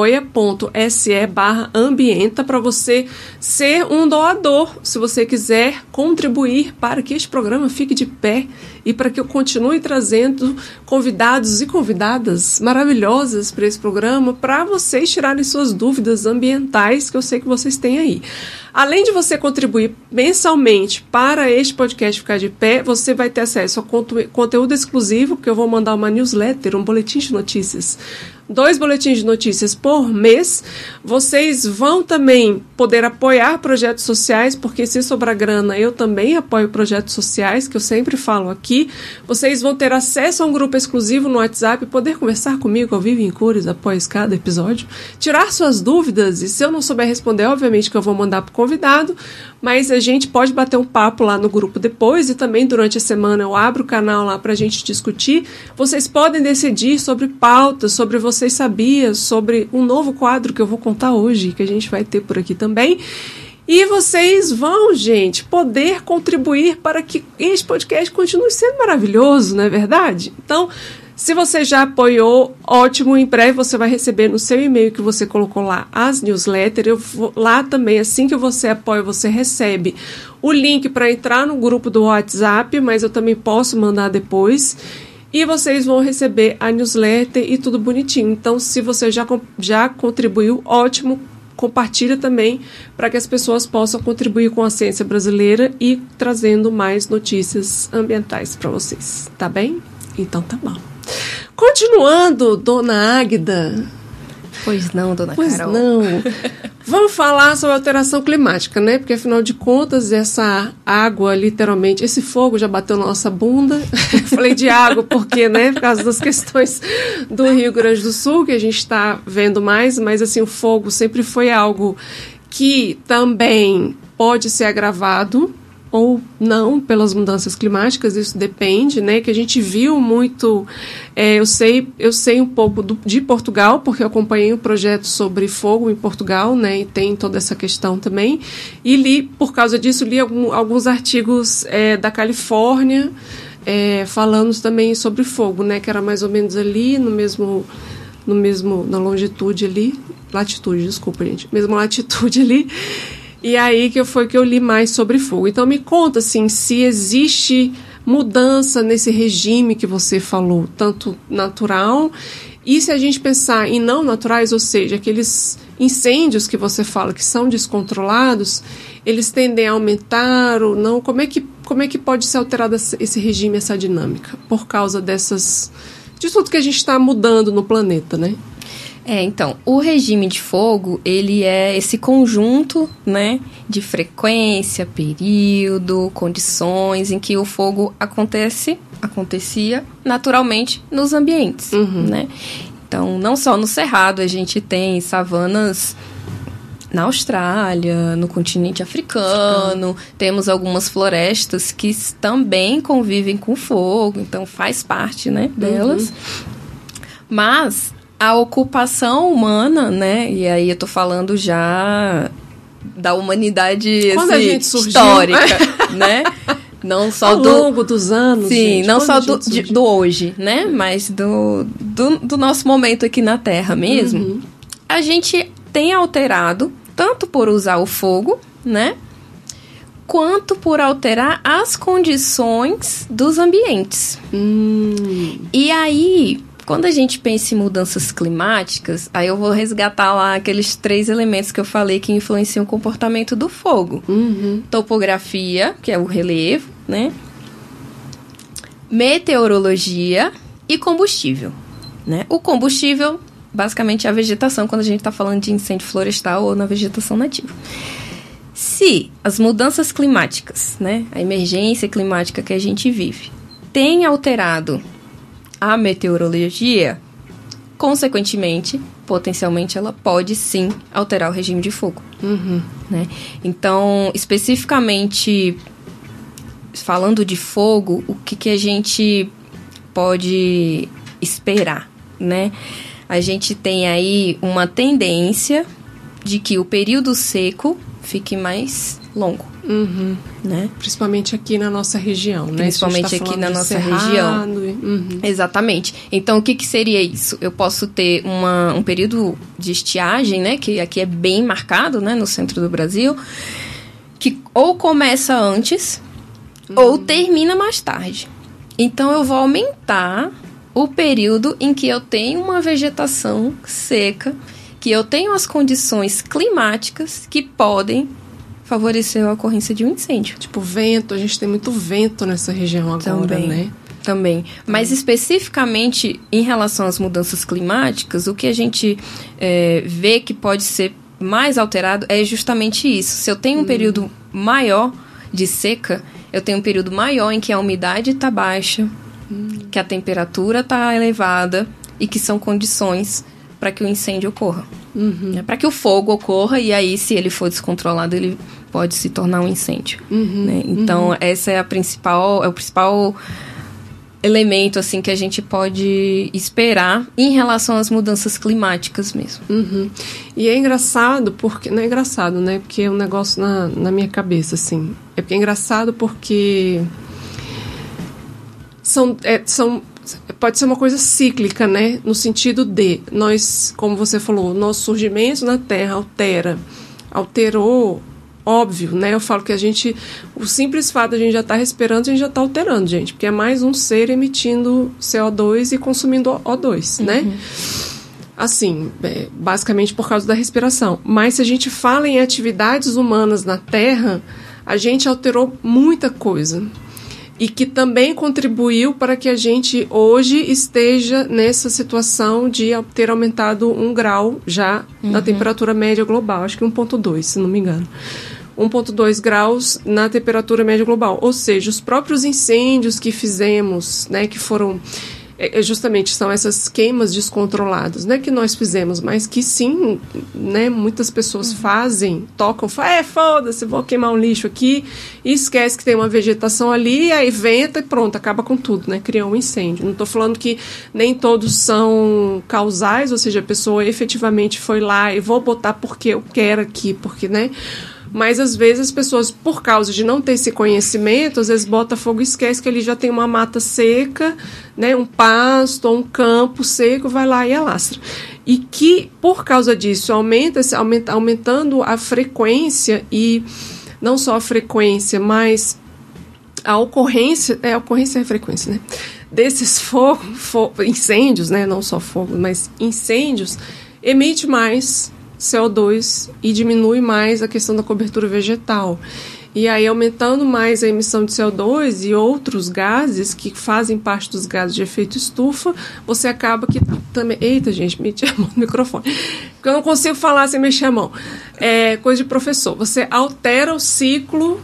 [SPEAKER 1] apoia.se/ambienta para você ser um doador, se você quiser contribuir para que este programa fique de pé e para que eu continue trazendo convidados e convidadas maravilhosas para esse programa, para vocês tirarem suas dúvidas ambientais, que eu sei que vocês têm aí. Além de você contribuir mensalmente para este podcast ficar de pé, você vai ter acesso a conteúdo exclusivo, porque eu vou mandar uma newsletter, um boletim de notícias, 2 boletins de notícias por mês. Vocês vão também poder apoiar projetos sociais, porque se sobrar grana, eu também apoio projetos sociais, que eu sempre falo aqui. Vocês vão ter acesso a um grupo exclusivo no WhatsApp, poder conversar comigo ao vivo em cores após cada episódio, tirar suas dúvidas, e se eu não souber responder, obviamente que eu vou mandar para o convidado, mas a gente pode bater um papo lá no grupo depois, e também durante a semana eu abro o canal lá para a gente discutir. Vocês podem decidir sobre pautas, sobre Vocês Sabiam, sobre um novo quadro que eu vou contar hoje, que a gente vai ter por aqui também. E vocês vão, gente, poder contribuir para que este podcast continue sendo maravilhoso, não é verdade? Então, se você já apoiou, ótimo, em breve você vai receber no seu e-mail que você colocou lá as newsletters. Eu vou lá também, assim que você apoia, você recebe o link para entrar no grupo do WhatsApp, mas eu também posso mandar depois. E vocês vão receber a newsletter e tudo bonitinho. Então, se você já contribuiu, ótimo, compartilha também para que as pessoas possam contribuir com a ciência brasileira e trazendo mais notícias ambientais para vocês. Tá bem? Então tá bom. Continuando, dona Águida.
[SPEAKER 2] Pois não, dona
[SPEAKER 1] Carol. Pois não. Vamos falar sobre alteração climática, né? Porque, afinal de contas, essa água, literalmente, esse fogo já bateu na nossa bunda. Falei de água porque, né? Por causa das questões do Rio Grande do Sul, que a gente está vendo mais, mas, assim, o fogo sempre foi algo que também pode ser agravado ou não pelas mudanças climáticas, isso depende, né, que a gente viu muito, eu sei um pouco de Portugal, porque eu acompanhei um projeto sobre fogo em Portugal, né, e tem toda essa questão também, e por causa disso, li alguns artigos da Califórnia, falando também sobre fogo, né, que era mais ou menos ali, na longitude ali, latitude, desculpa, gente, mesma latitude ali. E aí que eu li mais sobre fogo. Então me conta, assim, se existe mudança nesse regime que você falou, tanto natural, e se a gente pensar em não naturais, ou seja, aqueles incêndios que você fala que são descontrolados, eles tendem a aumentar ou não? Como é que pode ser alterado esse regime, essa dinâmica, por causa de tudo que a gente está mudando no planeta, né?
[SPEAKER 2] Então, o regime de fogo, ele é esse conjunto, né, de frequência, período, condições em que o fogo acontecia naturalmente nos ambientes, né? Então, não só no Cerrado, a gente tem savanas na Austrália, no continente africano, temos algumas florestas que também convivem com fogo, então faz parte, né, delas. Mas a ocupação humana, né? E aí eu tô falando já da humanidade histórica, né? Não só
[SPEAKER 1] ao longo dos anos.
[SPEAKER 2] Sim,
[SPEAKER 1] gente,
[SPEAKER 2] não só do hoje, né? Mas do nosso momento aqui na Terra mesmo. A gente tem alterado, tanto por usar o fogo, né? Quanto por alterar as condições dos ambientes. E aí, quando a gente pensa em mudanças climáticas, aí eu vou resgatar lá aqueles 3 elementos que eu falei que influenciam o comportamento do fogo. Topografia, que é o relevo, né? Meteorologia e combustível, né? O combustível, basicamente, é a vegetação, quando a gente está falando de incêndio florestal ou na vegetação nativa. Se as mudanças climáticas, né? A emergência climática que a gente vive, tem alterado a meteorologia, consequentemente, potencialmente, ela pode sim alterar o regime de fogo. Né? Então, especificamente, falando de fogo, o que a gente pode esperar, né? A gente tem aí uma tendência de que o período seco fique mais longo. Né?
[SPEAKER 1] Principalmente aqui na nossa região, né?
[SPEAKER 2] Principalmente aqui na nossa região. Exatamente. Então, o que seria isso? Eu posso ter um período de estiagem, né? Que aqui é bem marcado, né? No centro do Brasil, que ou começa antes ou termina mais tarde. Então, eu vou aumentar o período em que eu tenho uma vegetação seca, que eu tenho as condições climáticas que podem favorecer a ocorrência de um incêndio.
[SPEAKER 1] Tipo vento, a gente tem muito vento nessa região agora, né?
[SPEAKER 2] Também. Mas especificamente em relação às mudanças climáticas, o que a gente vê que pode ser mais alterado é justamente isso. Se eu tenho um período maior de seca, eu tenho um período maior em que a umidade está baixa, que a temperatura está elevada e que são condições para que o incêndio ocorra. Para que o fogo ocorra e aí, se ele for descontrolado, ele pode se tornar um incêndio. Né? Então, essa é o principal elemento assim, que a gente pode esperar em relação às mudanças climáticas mesmo.
[SPEAKER 1] E é engraçado porque... Não é engraçado, né? Porque é um negócio na minha cabeça, assim. É porque é engraçado porque... Pode ser uma coisa cíclica, né? No sentido de nós, como você falou, nosso surgimento na Terra alterou, óbvio, né? Eu falo que o simples fato de a gente já estar respirando, a gente já está alterando, gente, porque é mais um ser emitindo CO2 e consumindo O2, né? Assim, basicamente por causa da respiração. Mas se a gente fala em atividades humanas na Terra, a gente alterou muita coisa. E que também contribuiu para que a gente hoje esteja nessa situação de ter aumentado 1 grau já na temperatura média global. Acho que 1,2, se não me engano. 1,2 graus na temperatura média global. Ou seja, os próprios incêndios que fizemos, né, que foram... justamente são essas queimas descontroladas, né, que nós fizemos, mas que sim, né, muitas pessoas tocam, foda-se, vou queimar um lixo aqui, e esquece que tem uma vegetação ali, aí venta e pronto, acaba com tudo, né, cria um incêndio. Não estou falando que nem todos são causais, ou seja, a pessoa efetivamente foi lá e vou botar porque eu quero aqui, porque, né... Mas, às vezes, as pessoas, por causa de não ter esse conhecimento, às vezes bota fogo e esquece que ele já tem uma mata seca, né, um pasto ou um campo seco, vai lá e alastra. E que, por causa disso, aumentando a frequência, e não só a frequência, mas a ocorrência é a frequência, né, desses incêndios, né, não só fogo, mas incêndios, emite mais CO2 e diminui mais a questão da cobertura vegetal. E aí, aumentando mais a emissão de CO2 e outros gases que fazem parte dos gases de efeito estufa, você acaba que também... Eita, gente, meti a mão no microfone. Porque eu não consigo falar sem mexer a mão. É coisa de professor. Você altera o ciclo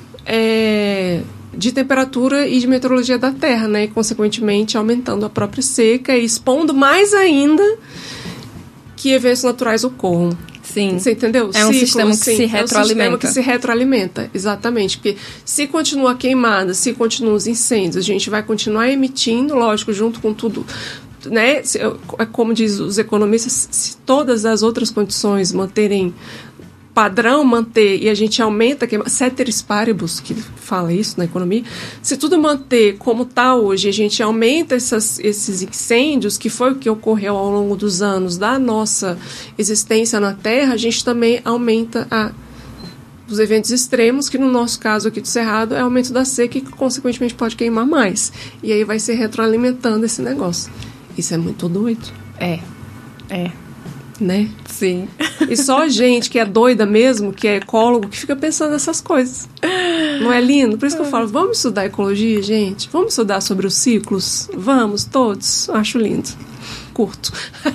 [SPEAKER 1] de temperatura e de meteorologia da Terra, né? E, consequentemente, aumentando a própria seca e expondo mais ainda que eventos naturais ocorram.
[SPEAKER 2] Sim.
[SPEAKER 1] Você entendeu?
[SPEAKER 2] É um sistema que se retroalimenta.
[SPEAKER 1] É um sistema que se retroalimenta, exatamente. Porque se continua queimada, se continuam os incêndios, a gente vai continuar emitindo, lógico, junto com tudo, né? Como diz os economistas, se todas as outras condições manterem padrão, e a gente aumenta, ceteris paribus, que fala isso na economia, se tudo manter como está hoje, a gente aumenta esses incêndios, que foi o que ocorreu ao longo dos anos da nossa existência na Terra, a gente também aumenta os eventos extremos, que no nosso caso aqui do Cerrado é aumento da seca e que consequentemente pode queimar mais. E aí vai se retroalimentando esse negócio. Isso é muito doido.
[SPEAKER 2] É.
[SPEAKER 1] Né?
[SPEAKER 2] Sim.
[SPEAKER 1] E só a gente que é doida mesmo, que é ecólogo, que fica pensando nessas coisas. Não é lindo? Por isso que eu falo, vamos estudar ecologia, gente? Vamos estudar sobre os ciclos? Vamos, todos. Acho lindo. Curto.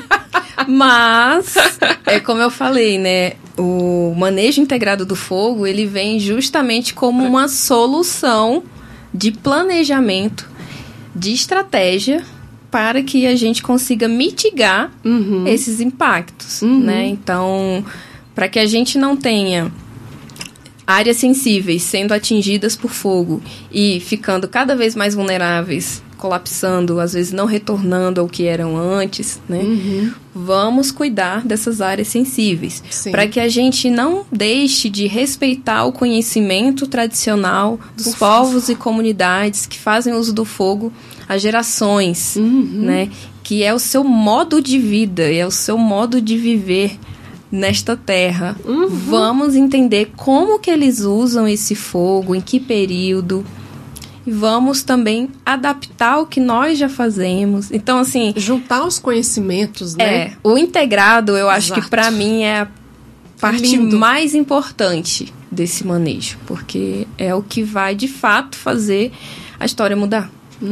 [SPEAKER 2] Mas, como eu falei, né? O manejo integrado do fogo, ele vem justamente como uma solução de planejamento, de estratégia para que a gente consiga mitigar esses impactos, né? Então, para que a gente não tenha áreas sensíveis sendo atingidas por fogo e ficando cada vez mais vulneráveis, colapsando, às vezes não retornando ao que eram antes, né? Vamos cuidar dessas áreas sensíveis, para que a gente não deixe de respeitar o conhecimento tradicional dos povos e comunidades que fazem uso do fogo há gerações, né? Que é o seu modo de vida, é o seu modo de viver nesta terra. Vamos entender como que eles usam esse fogo, em que período. E vamos também adaptar o que nós já fazemos. Então, assim...
[SPEAKER 1] juntar os conhecimentos, né?
[SPEAKER 2] O integrado, eu acho que para mim é a parte mais importante desse manejo. Porque é o que vai, de fato, fazer a história mudar.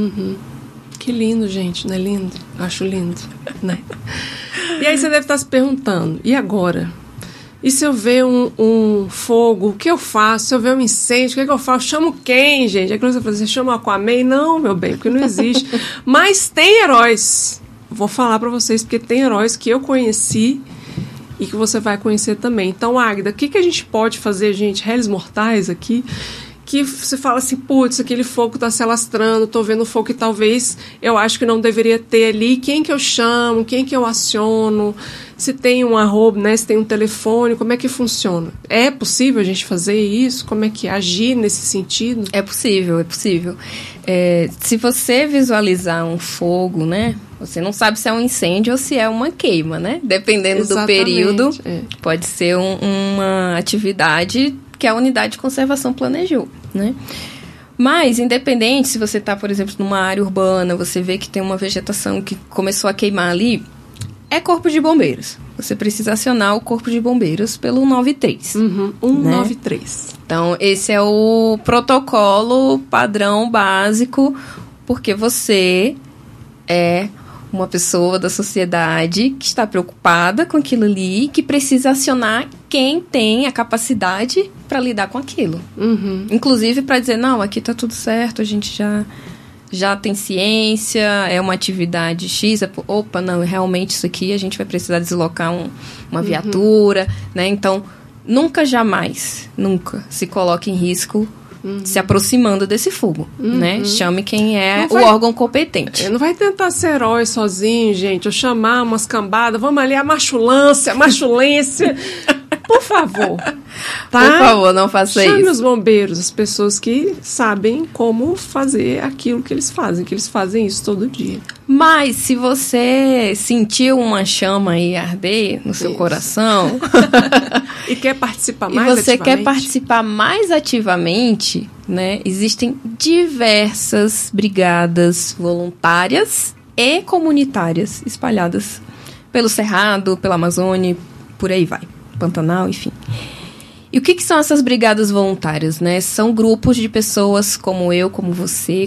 [SPEAKER 1] Que lindo, gente, não é lindo? Acho lindo, né? E aí você deve estar se perguntando, e agora? E se eu ver um fogo, o que eu faço? Se eu ver um incêndio, o que eu faço? Chamo quem, gente? É que você fala, você chama o Aquaman? Não, meu bem, porque não existe. Mas tem heróis. Vou falar pra vocês, porque tem heróis que eu conheci e que você vai conhecer também. Então, Águida, o que a gente pode fazer, gente? Réis mortais aqui, que você fala assim, putz, aquele fogo tá se alastrando, tô vendo fogo que talvez eu acho que não deveria ter ali. Quem que eu chamo? Quem que eu aciono? Se tem um arroba, né? Se tem um telefone, como é que funciona? É possível a gente fazer isso? Como é que agir nesse sentido?
[SPEAKER 2] É possível, é possível. Se você visualizar um fogo, né? Você não sabe se é um incêndio ou se é uma queima, né? Dependendo do período, pode ser uma atividade que a unidade de conservação planejou, né? Mas, independente, se você está, por exemplo, numa área urbana, você vê que tem uma vegetação que começou a queimar ali, é corpo de bombeiros. Você precisa acionar o corpo de bombeiros pelo 193.
[SPEAKER 1] 193.
[SPEAKER 2] Né? Então, esse é o protocolo padrão básico, porque você é uma pessoa da sociedade que está preocupada com aquilo ali, que precisa acionar quem tem a capacidade para lidar com aquilo. Inclusive para dizer, não, aqui está tudo certo, a gente já tem ciência, é uma atividade X, opa, não, realmente isso aqui a gente vai precisar deslocar uma viatura, né? Então, nunca se coloque em risco se aproximando desse fogo, né? Chame quem é o órgão competente.
[SPEAKER 1] Não vai tentar ser herói sozinho, gente, ou chamar umas cambadas, vamos ali, a machulência, por favor. Tá?
[SPEAKER 2] Por favor, não faça isso.
[SPEAKER 1] Chame os bombeiros, as pessoas que sabem como fazer aquilo que eles fazem isso todo dia.
[SPEAKER 2] Mas se você sentiu uma chama aí arder no seu coração
[SPEAKER 1] e quer participar
[SPEAKER 2] mais ativamente, né? Existem diversas brigadas voluntárias e comunitárias espalhadas pelo Cerrado, pela Amazônia, por aí vai, Pantanal, enfim. E o que são essas brigadas voluntárias, né? São grupos de pessoas como eu, como você,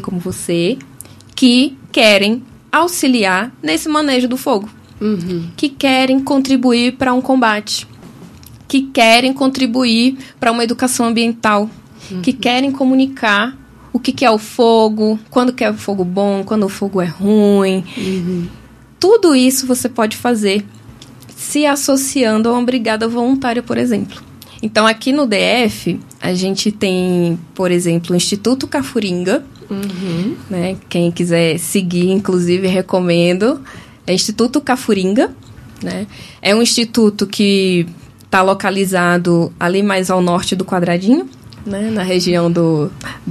[SPEAKER 2] que querem auxiliar nesse manejo do fogo. Que querem contribuir para um combate. Que querem contribuir para uma educação ambiental. Que querem comunicar o que é o fogo, quando que é o fogo bom, quando o fogo é ruim. Tudo isso você pode fazer se associando a uma brigada voluntária, por exemplo. Então, aqui no DF, a gente tem, por exemplo, o Instituto Cafuringa, né? Quem quiser seguir, inclusive, recomendo. É Instituto Cafuringa, né? É um instituto que está localizado ali mais ao norte do Quadradinho, né? Na região do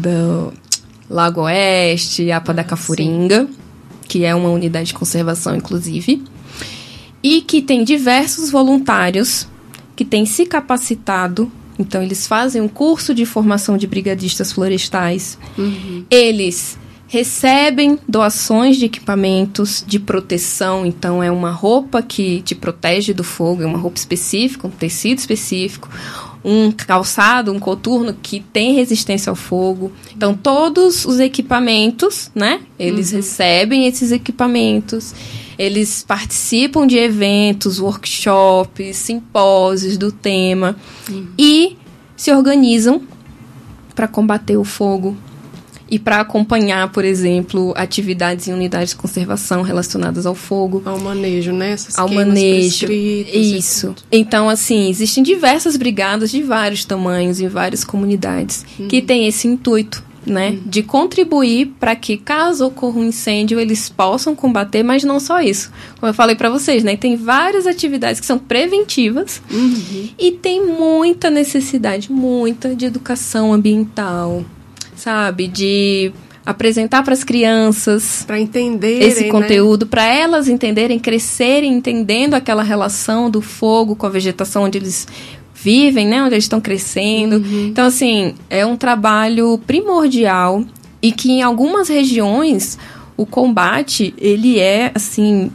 [SPEAKER 2] Lago Oeste, APA da Cafuringa, que é uma unidade de conservação, inclusive. E que tem diversos voluntários que têm se capacitado. Então, eles fazem um curso de formação de brigadistas florestais. Eles recebem doações de equipamentos de proteção. Então, é uma roupa que te protege do fogo, é uma roupa específica, um tecido específico, um calçado, um coturno que tem resistência ao fogo. Então, todos os equipamentos, né? Eles recebem esses equipamentos. Eles participam de eventos, workshops, simpósios do tema e se organizam para combater o fogo e para acompanhar, por exemplo, atividades em unidades de conservação relacionadas ao fogo.
[SPEAKER 1] Ao manejo, né? Essas
[SPEAKER 2] ao manejo. Isso. Então, assim, existem diversas brigadas de vários tamanhos em várias comunidades que têm esse intuito, né, de contribuir para que, caso ocorra um incêndio, eles possam combater, mas não só isso. Como eu falei para vocês, né, tem várias atividades que são preventivas e tem muita necessidade, muita de educação ambiental, sabe, de apresentar para as crianças
[SPEAKER 1] para entenderem
[SPEAKER 2] esse conteúdo, né? Para elas entenderem, crescerem entendendo aquela relação do fogo com a vegetação onde eles vivem, né, onde eles estão crescendo. Então, assim, é um trabalho primordial e que em algumas regiões o combate, ele é, assim,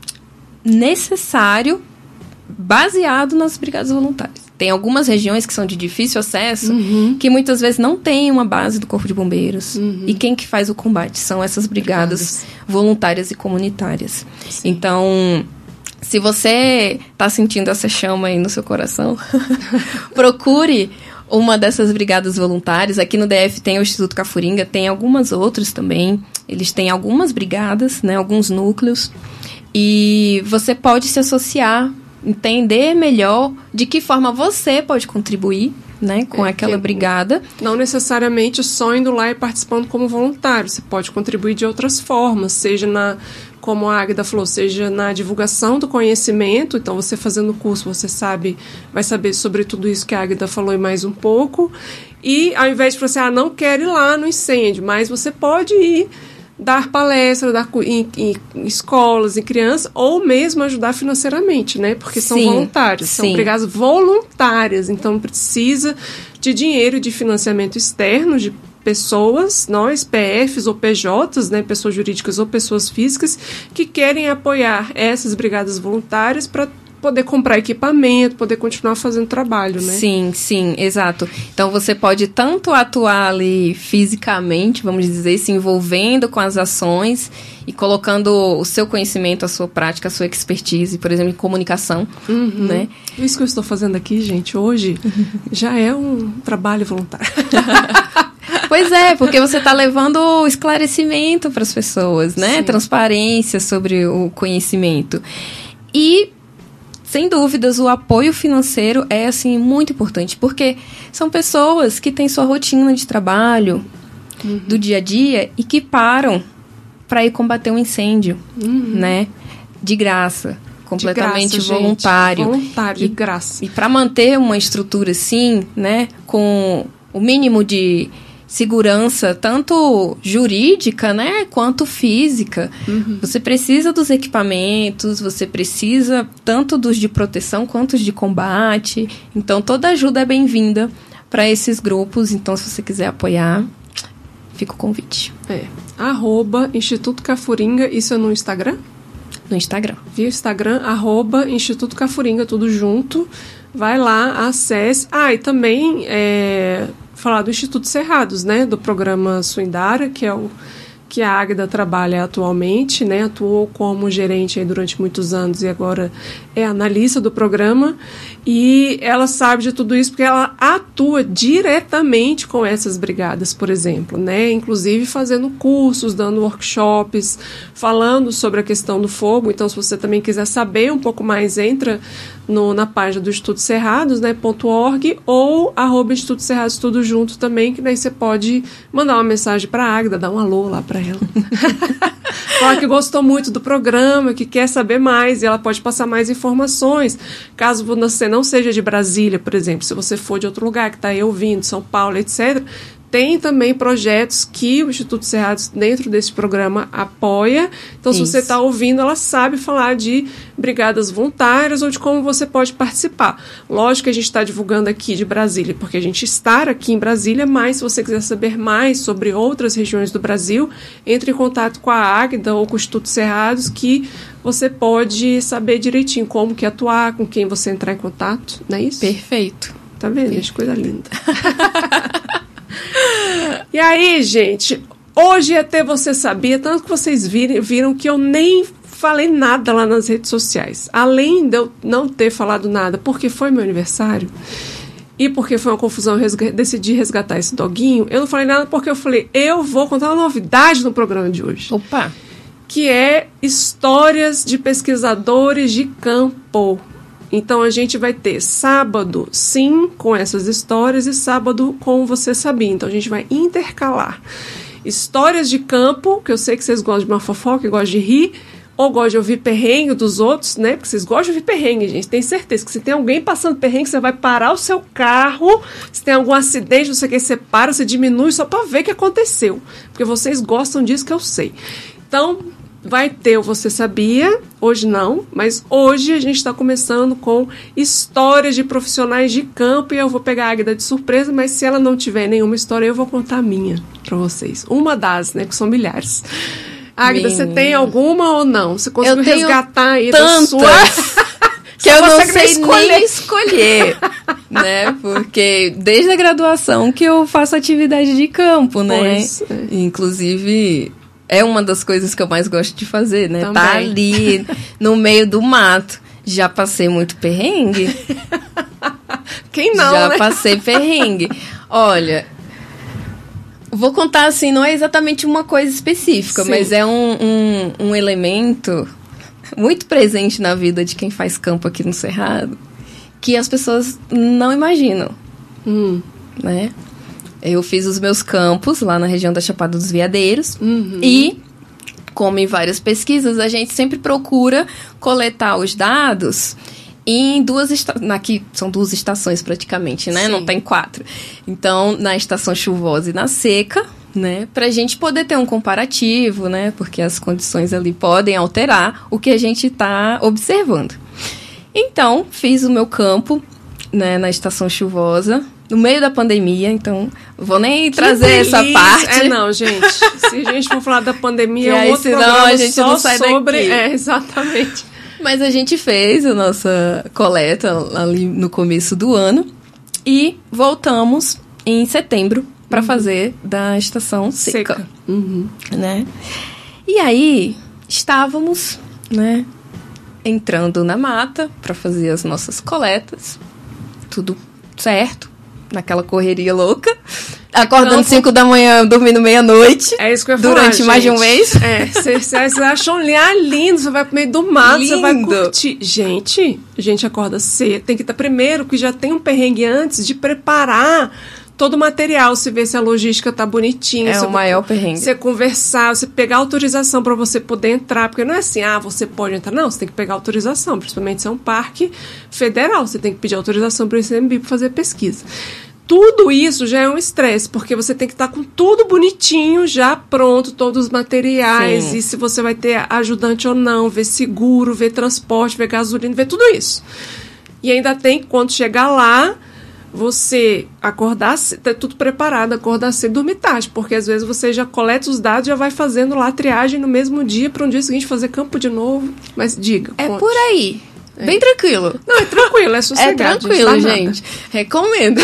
[SPEAKER 2] necessário, baseado nas brigadas voluntárias. Tem algumas regiões que são de difícil acesso, que muitas vezes não tem uma base do Corpo de Bombeiros. E quem que faz o combate? São essas brigadas voluntárias e comunitárias. Sim. Então, se você está sentindo essa chama aí no seu coração, procure uma dessas brigadas voluntárias. Aqui no DF tem o Instituto Cafuringa, tem algumas outras também. Eles têm algumas brigadas, né, alguns núcleos. E você pode se associar, entender melhor de que forma você pode contribuir, né, com aquela brigada.
[SPEAKER 1] Não necessariamente só indo lá e participando como voluntário. Você pode contribuir de outras formas, seja como a Águida falou, seja na divulgação do conhecimento. Então, você fazendo o curso, você vai saber sobre tudo isso que a Águida falou e mais um pouco. E ao invés de falar assim, não quero ir lá no incêndio, mas você pode ir dar palestra em escolas, em crianças, ou mesmo ajudar financeiramente, né? Porque são voluntários, são brigadas voluntárias, então não precisa de dinheiro, de financiamento externo, de pessoas, nós, PFs ou PJs, né, pessoas jurídicas ou pessoas físicas, que querem apoiar essas brigadas voluntárias para poder comprar equipamento, poder continuar fazendo trabalho, né?
[SPEAKER 2] Sim, exato. Então, você pode tanto atuar ali fisicamente, vamos dizer, se envolvendo com as ações e colocando o seu conhecimento, a sua prática, a sua expertise, por exemplo, em comunicação, né?
[SPEAKER 1] Isso que eu estou fazendo aqui, gente, hoje, já é um trabalho voluntário.
[SPEAKER 2] Pois é, porque você está levando esclarecimento para as pessoas, né? Transparência sobre o conhecimento. E, sem dúvidas, o apoio financeiro é, assim, muito importante, porque são pessoas que têm sua rotina de trabalho, do dia a dia, e que param para ir combater um incêndio, né? De graça, completamente voluntário.
[SPEAKER 1] Voluntário, de graça.
[SPEAKER 2] E para manter uma estrutura assim, né? Com o mínimo de segurança, tanto jurídica, né, quanto física. Você precisa dos equipamentos, você precisa tanto dos de proteção quanto os de combate. Então, toda ajuda é bem-vinda para esses grupos. Então, se você quiser apoiar, fica o convite.
[SPEAKER 1] @Instituto Cafuringa, isso é no Instagram?
[SPEAKER 2] No Instagram.
[SPEAKER 1] Via Instagram, @Instituto Cafuringa, tudo junto. Vai lá, acesse. E também falar do Instituto Cerrados, né, do programa Suindara, que é o que a Águida trabalha atualmente, né, atuou como gerente aí durante muitos anos e agora é analista do programa, e ela sabe de tudo isso porque ela atua diretamente com essas brigadas, por exemplo, né, inclusive fazendo cursos, dando workshops, falando sobre a questão do fogo. Então, se você também quiser saber um pouco mais, entra na página do Instituto Cerrados, né, .org, ou @Instituto Cerrados, tudo junto também, que daí você pode mandar uma mensagem para a Águida, dar um alô lá para ela. Falar que gostou muito do programa, que quer saber mais, e ela pode passar mais informações. Caso você não seja de Brasília, por exemplo, se você for de outro lugar que está aí ouvindo, São Paulo, etc., tem também projetos que o Instituto Cerrados, dentro desse programa, apoia. Então, se você está ouvindo, ela sabe falar de brigadas voluntárias ou de como você pode participar. Lógico que a gente está divulgando aqui de Brasília, porque a gente está aqui em Brasília, mas se você quiser saber mais sobre outras regiões do Brasil, entre em contato com a Águida ou com o Instituto Cerrados, que você pode saber direitinho como que atuar, com quem você entrar em contato, não é isso?
[SPEAKER 2] Perfeito.
[SPEAKER 1] Tá vendo? Que coisa linda. E aí, gente, hoje até você sabia, tanto que vocês viram que eu nem falei nada lá nas redes sociais. Além de eu não ter falado nada, porque foi meu aniversário, e porque foi uma confusão, eu decidi resgatar esse doguinho, eu não falei nada porque eu falei, eu vou contar uma novidade no programa de hoje.
[SPEAKER 2] Opa!
[SPEAKER 1] Que é histórias de pesquisadores de campo. Então, a gente vai ter sábado, sim, com essas histórias, e sábado com Você Sabia. Então, a gente vai intercalar histórias de campo, que eu sei que vocês gostam de uma fofoca, gostam de rir, ou gostam de ouvir perrengue dos outros, né? Porque vocês gostam de ouvir perrengue, gente. Tem certeza que se tem alguém passando perrengue, você vai parar o seu carro. Se tem algum acidente, não sei o que, você para, você diminui só para ver o que aconteceu. Porque vocês gostam disso que eu sei. Então, vai ter o Você Sabia, hoje não, mas hoje a gente está começando com histórias de profissionais de campo e eu vou pegar a Águida de surpresa, mas se ela não tiver nenhuma história, eu vou contar a minha para vocês. Uma das, né, que são milhares. Águida, você tem alguma ou não? Você conseguiu resgatar aí
[SPEAKER 2] tantas
[SPEAKER 1] da sua...
[SPEAKER 2] que eu não sei nem escolher, né? Porque desde a graduação que eu faço atividade de campo, né?
[SPEAKER 1] Pois é.
[SPEAKER 2] Inclusive, é uma das coisas que eu mais gosto de fazer, né?
[SPEAKER 1] Também.
[SPEAKER 2] Tá ali no meio do mato. Já passei muito perrengue.
[SPEAKER 1] Quem não,
[SPEAKER 2] Já
[SPEAKER 1] né?
[SPEAKER 2] passei perrengue. Olha... Vou contar, assim, não é exatamente uma coisa específica,
[SPEAKER 1] Sim.
[SPEAKER 2] mas é um elemento muito presente na vida de quem faz campo aqui no Cerrado, que as pessoas não imaginam, né? Eu fiz os meus campos lá na região da Chapada dos Veadeiros e, como em várias pesquisas, a gente sempre procura coletar os dados em duas estações. Aqui são 2 estações praticamente, né?
[SPEAKER 1] Sim.
[SPEAKER 2] Não tem 4. Então, na estação chuvosa e na seca, né? Pra gente poder ter um comparativo, né? Porque as condições ali podem alterar o que a gente tá observando. Então, fiz o meu campo, né? Na estação chuvosa, no meio da pandemia. Então, vou nem trazer essa parte.
[SPEAKER 1] Não, gente. Se a gente for falar da pandemia, é
[SPEAKER 2] aí,
[SPEAKER 1] outro
[SPEAKER 2] senão
[SPEAKER 1] programa
[SPEAKER 2] a gente
[SPEAKER 1] só
[SPEAKER 2] não sai
[SPEAKER 1] sobre...
[SPEAKER 2] daqui.
[SPEAKER 1] Exatamente.
[SPEAKER 2] Mas a gente fez a nossa coleta ali no começo do ano e voltamos em setembro para fazer da estação seca. Né? E aí estávamos, né, entrando na mata para fazer as nossas coletas, tudo certo, naquela correria louca. Acordando 5 da manhã, dormindo meia-noite.
[SPEAKER 1] É isso que eu ia falar,
[SPEAKER 2] durante mais de um mês.
[SPEAKER 1] É, vocês acham lindo, você vai pro meio do mato,
[SPEAKER 2] Lindo.
[SPEAKER 1] você vai curtir. Gente, a gente acorda cedo, tem que estar primeiro, que já tem um perrengue antes de preparar todo o material, se ver se a logística tá bonitinha.
[SPEAKER 2] É o maior perrengue.
[SPEAKER 1] Você conversar, você pegar autorização para você poder entrar, porque não é assim, você pode entrar. Não, você tem que pegar autorização, principalmente se é um parque federal, você tem que pedir autorização para o ICMBio para fazer pesquisa. Tudo isso já é um estresse, porque você tem que estar com tudo bonitinho, já pronto, todos os materiais,
[SPEAKER 2] Sim.
[SPEAKER 1] e se você vai ter ajudante ou não, ver seguro, ver transporte, ver gasolina, ver tudo isso. E ainda tem, quando chegar lá, você acordar, ter tudo preparado, acordar cedo e dormir tarde, porque às vezes você já coleta os dados e já vai fazendo lá a triagem no mesmo dia, para um dia seguinte fazer campo de novo. Mas diga,
[SPEAKER 2] É
[SPEAKER 1] conte.
[SPEAKER 2] por aí. Bem tranquilo.
[SPEAKER 1] Não, é tranquilo, é sossegado.
[SPEAKER 2] É tranquilo,
[SPEAKER 1] dá
[SPEAKER 2] gente.
[SPEAKER 1] nada.
[SPEAKER 2] Recomendo.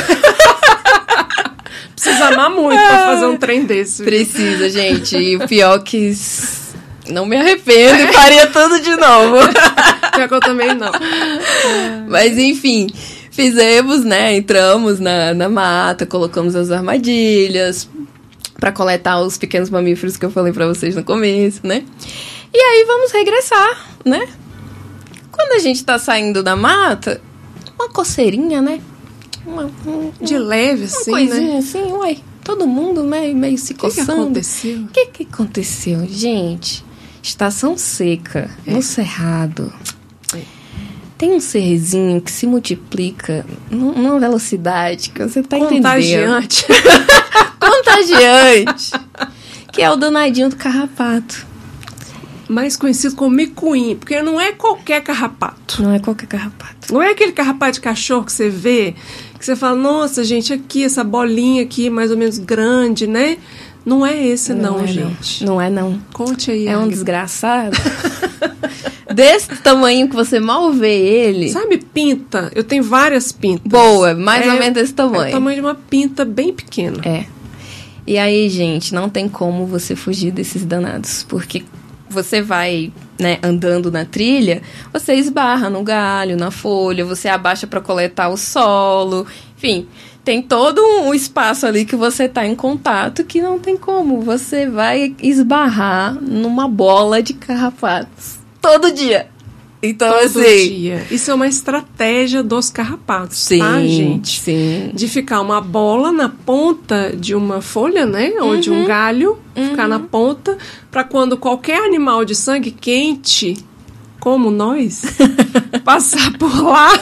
[SPEAKER 1] Precisa amar muito pra fazer um trem desse.
[SPEAKER 2] Precisa, gente. E o pior que não me arrependo e faria tudo de novo.
[SPEAKER 1] Pior que eu também não.
[SPEAKER 2] Mas, enfim, fizemos, né? Entramos na mata, colocamos as armadilhas para coletar os pequenos mamíferos que eu falei para vocês no começo, né? E aí vamos regressar, né? Quando a gente tá saindo da mata, uma coceirinha, né?
[SPEAKER 1] De leve, assim,
[SPEAKER 2] uma coisinha
[SPEAKER 1] né?
[SPEAKER 2] assim, ué, todo mundo meio se coçando.
[SPEAKER 1] O que aconteceu?
[SPEAKER 2] O que aconteceu? Gente, estação seca, no Cerrado. Tem um serzinho que se multiplica numa velocidade que você tá
[SPEAKER 1] Contagiante.
[SPEAKER 2] entendendo. Contagiante. Que é o danadinho do carrapato.
[SPEAKER 1] Mais conhecido como micuim, porque não é qualquer carrapato.
[SPEAKER 2] Não é qualquer carrapato.
[SPEAKER 1] Não é aquele carrapato de cachorro que você vê, que você fala, nossa, gente, aqui, essa bolinha aqui, mais ou menos grande, né? Não é esse não, gente.
[SPEAKER 2] Não é não.
[SPEAKER 1] Conte aí,
[SPEAKER 2] É um
[SPEAKER 1] Águida.
[SPEAKER 2] desgraçado. Desse tamanho que você mal vê ele.
[SPEAKER 1] Sabe pinta? Eu tenho várias pintas.
[SPEAKER 2] Boa, mais ou menos desse tamanho.
[SPEAKER 1] É o tamanho de uma pinta bem pequena.
[SPEAKER 2] É. E aí, gente, não tem como você fugir desses danados. Porque você vai, né, andando na trilha, você esbarra no galho, na folha, você abaixa para coletar o solo, Enfim, tem todo um espaço ali que você tá em contato que não tem como. Você vai esbarrar numa bola de carrapatos todo dia. Então,
[SPEAKER 1] todo
[SPEAKER 2] assim...
[SPEAKER 1] dia. Isso é uma estratégia dos carrapatos,
[SPEAKER 2] sim,
[SPEAKER 1] tá, gente?
[SPEAKER 2] Sim.
[SPEAKER 1] De ficar uma bola na ponta de uma folha, né? Ou de um galho, ficar na ponta, para quando qualquer animal de sangue quente, como nós, passar por lá,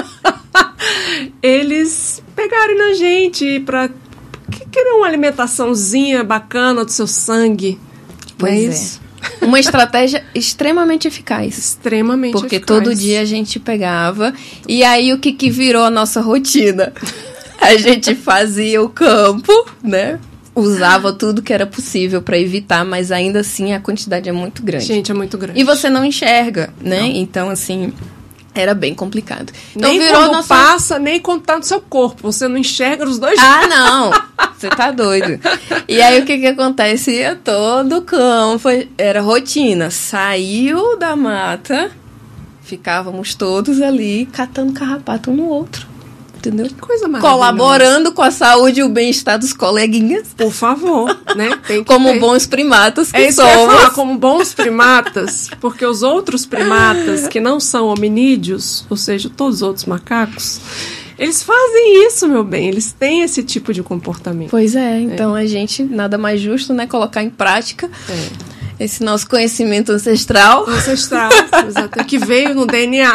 [SPEAKER 1] eles pegarem na gente para querer uma alimentaçãozinha bacana do seu sangue.
[SPEAKER 2] Pois é isso? Uma estratégia extremamente eficaz.
[SPEAKER 1] Extremamente
[SPEAKER 2] porque
[SPEAKER 1] eficaz.
[SPEAKER 2] Porque todo dia a gente pegava. E aí, o que virou a nossa rotina? A gente fazia o campo, né? Usava tudo que era possível para evitar, mas ainda assim a quantidade é muito grande.
[SPEAKER 1] Gente, é muito grande.
[SPEAKER 2] E você não enxerga, né?
[SPEAKER 1] Não.
[SPEAKER 2] Então, assim... Era bem complicado. Então,
[SPEAKER 1] nem
[SPEAKER 2] virou
[SPEAKER 1] quando
[SPEAKER 2] nossa...
[SPEAKER 1] passa, nem quando tá no seu corpo. Você não enxerga os dois
[SPEAKER 2] Ah, não! Você tá doido. E aí, o que acontece? Ia todo campo, era rotina. Saiu da mata, ficávamos todos ali, catando carrapato um no outro. Entendeu?
[SPEAKER 1] Que coisa maravilhosa.
[SPEAKER 2] Colaborando com a saúde e o bem-estar dos coleguinhas.
[SPEAKER 1] Por favor, né? Tem que
[SPEAKER 2] como
[SPEAKER 1] ter.
[SPEAKER 2] Bons primatas que
[SPEAKER 1] isso
[SPEAKER 2] somos.
[SPEAKER 1] Que eu ia falar, como bons primatas, porque os outros primatas que não são hominídeos, ou seja, todos os outros macacos, eles fazem isso, meu bem. Eles têm esse tipo de comportamento.
[SPEAKER 2] Pois é, então a gente, nada mais justo, né? Colocar em prática esse nosso conhecimento ancestral.
[SPEAKER 1] Ancestral, exato, que veio no DNA.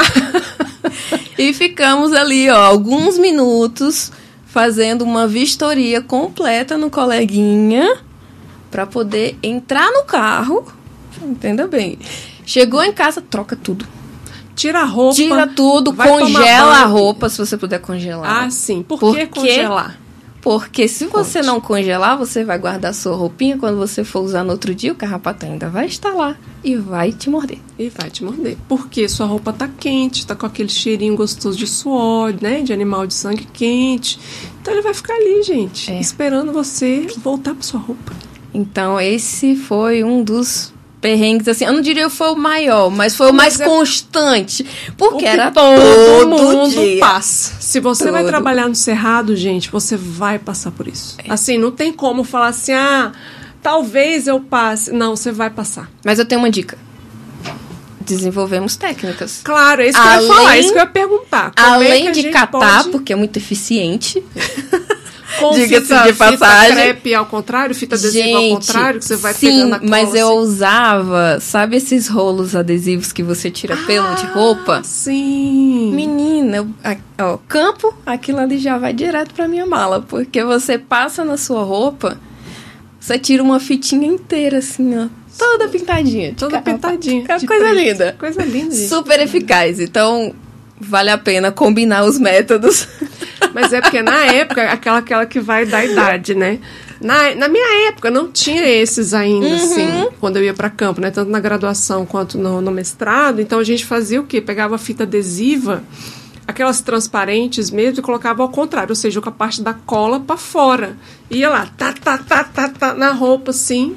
[SPEAKER 2] E ficamos ali, ó, alguns minutos fazendo uma vistoria completa no coleguinha para poder entrar no carro. Entenda bem. Chegou em casa, troca tudo.
[SPEAKER 1] Tira a roupa.
[SPEAKER 2] Tira tudo, congela a roupa, se você puder congelar.
[SPEAKER 1] Ah, sim. Por que congelar?
[SPEAKER 2] Porque se você não congelar, você vai guardar a sua roupinha. Quando você for usar no outro dia, o carrapato ainda vai estar lá e vai te morder.
[SPEAKER 1] E vai te morder. Porque sua roupa tá quente, tá com aquele cheirinho gostoso de suor, né? De animal de sangue quente. Então ele vai ficar ali, gente, esperando você voltar pra sua roupa.
[SPEAKER 2] Então esse foi um dos perrengues, assim, eu não diria que foi o maior, mas foi o mais constante, porque era todo mundo dia.
[SPEAKER 1] Passa. Se você vai trabalhar no cerrado, gente, você vai passar por isso. Assim, não tem como falar assim, talvez eu passe. Não, você vai passar.
[SPEAKER 2] Mas eu tenho uma dica. Desenvolvemos técnicas.
[SPEAKER 1] Claro, é isso que eu ia falar, é isso que eu ia perguntar.
[SPEAKER 2] Além de catar, porque é muito eficiente.
[SPEAKER 1] Com fita crepe ao contrário, fita adesiva ao contrário, que você vai pegando a cola.
[SPEAKER 2] Mas eu usava, sabe esses rolos adesivos que você tira pelo de roupa?
[SPEAKER 1] Sim.
[SPEAKER 2] Menina, campo, aquilo ali já vai direto pra minha mala, porque você passa na sua roupa, você tira uma fitinha inteira, assim, ó, toda pintadinha.
[SPEAKER 1] Toda pintadinha.
[SPEAKER 2] Coisa linda.
[SPEAKER 1] Coisa linda, gente.
[SPEAKER 2] Super eficaz. Então, vale a pena combinar os métodos.
[SPEAKER 1] Mas é porque na época, aquela que vai da idade, né? Na minha época não tinha esses ainda, assim, quando eu ia para campo, né? Tanto na graduação quanto no mestrado. Então a gente fazia o quê? Pegava fita adesiva, aquelas transparentes mesmo, e colocava ao contrário, ou seja, com a parte da cola para fora. Ia lá, na roupa, assim.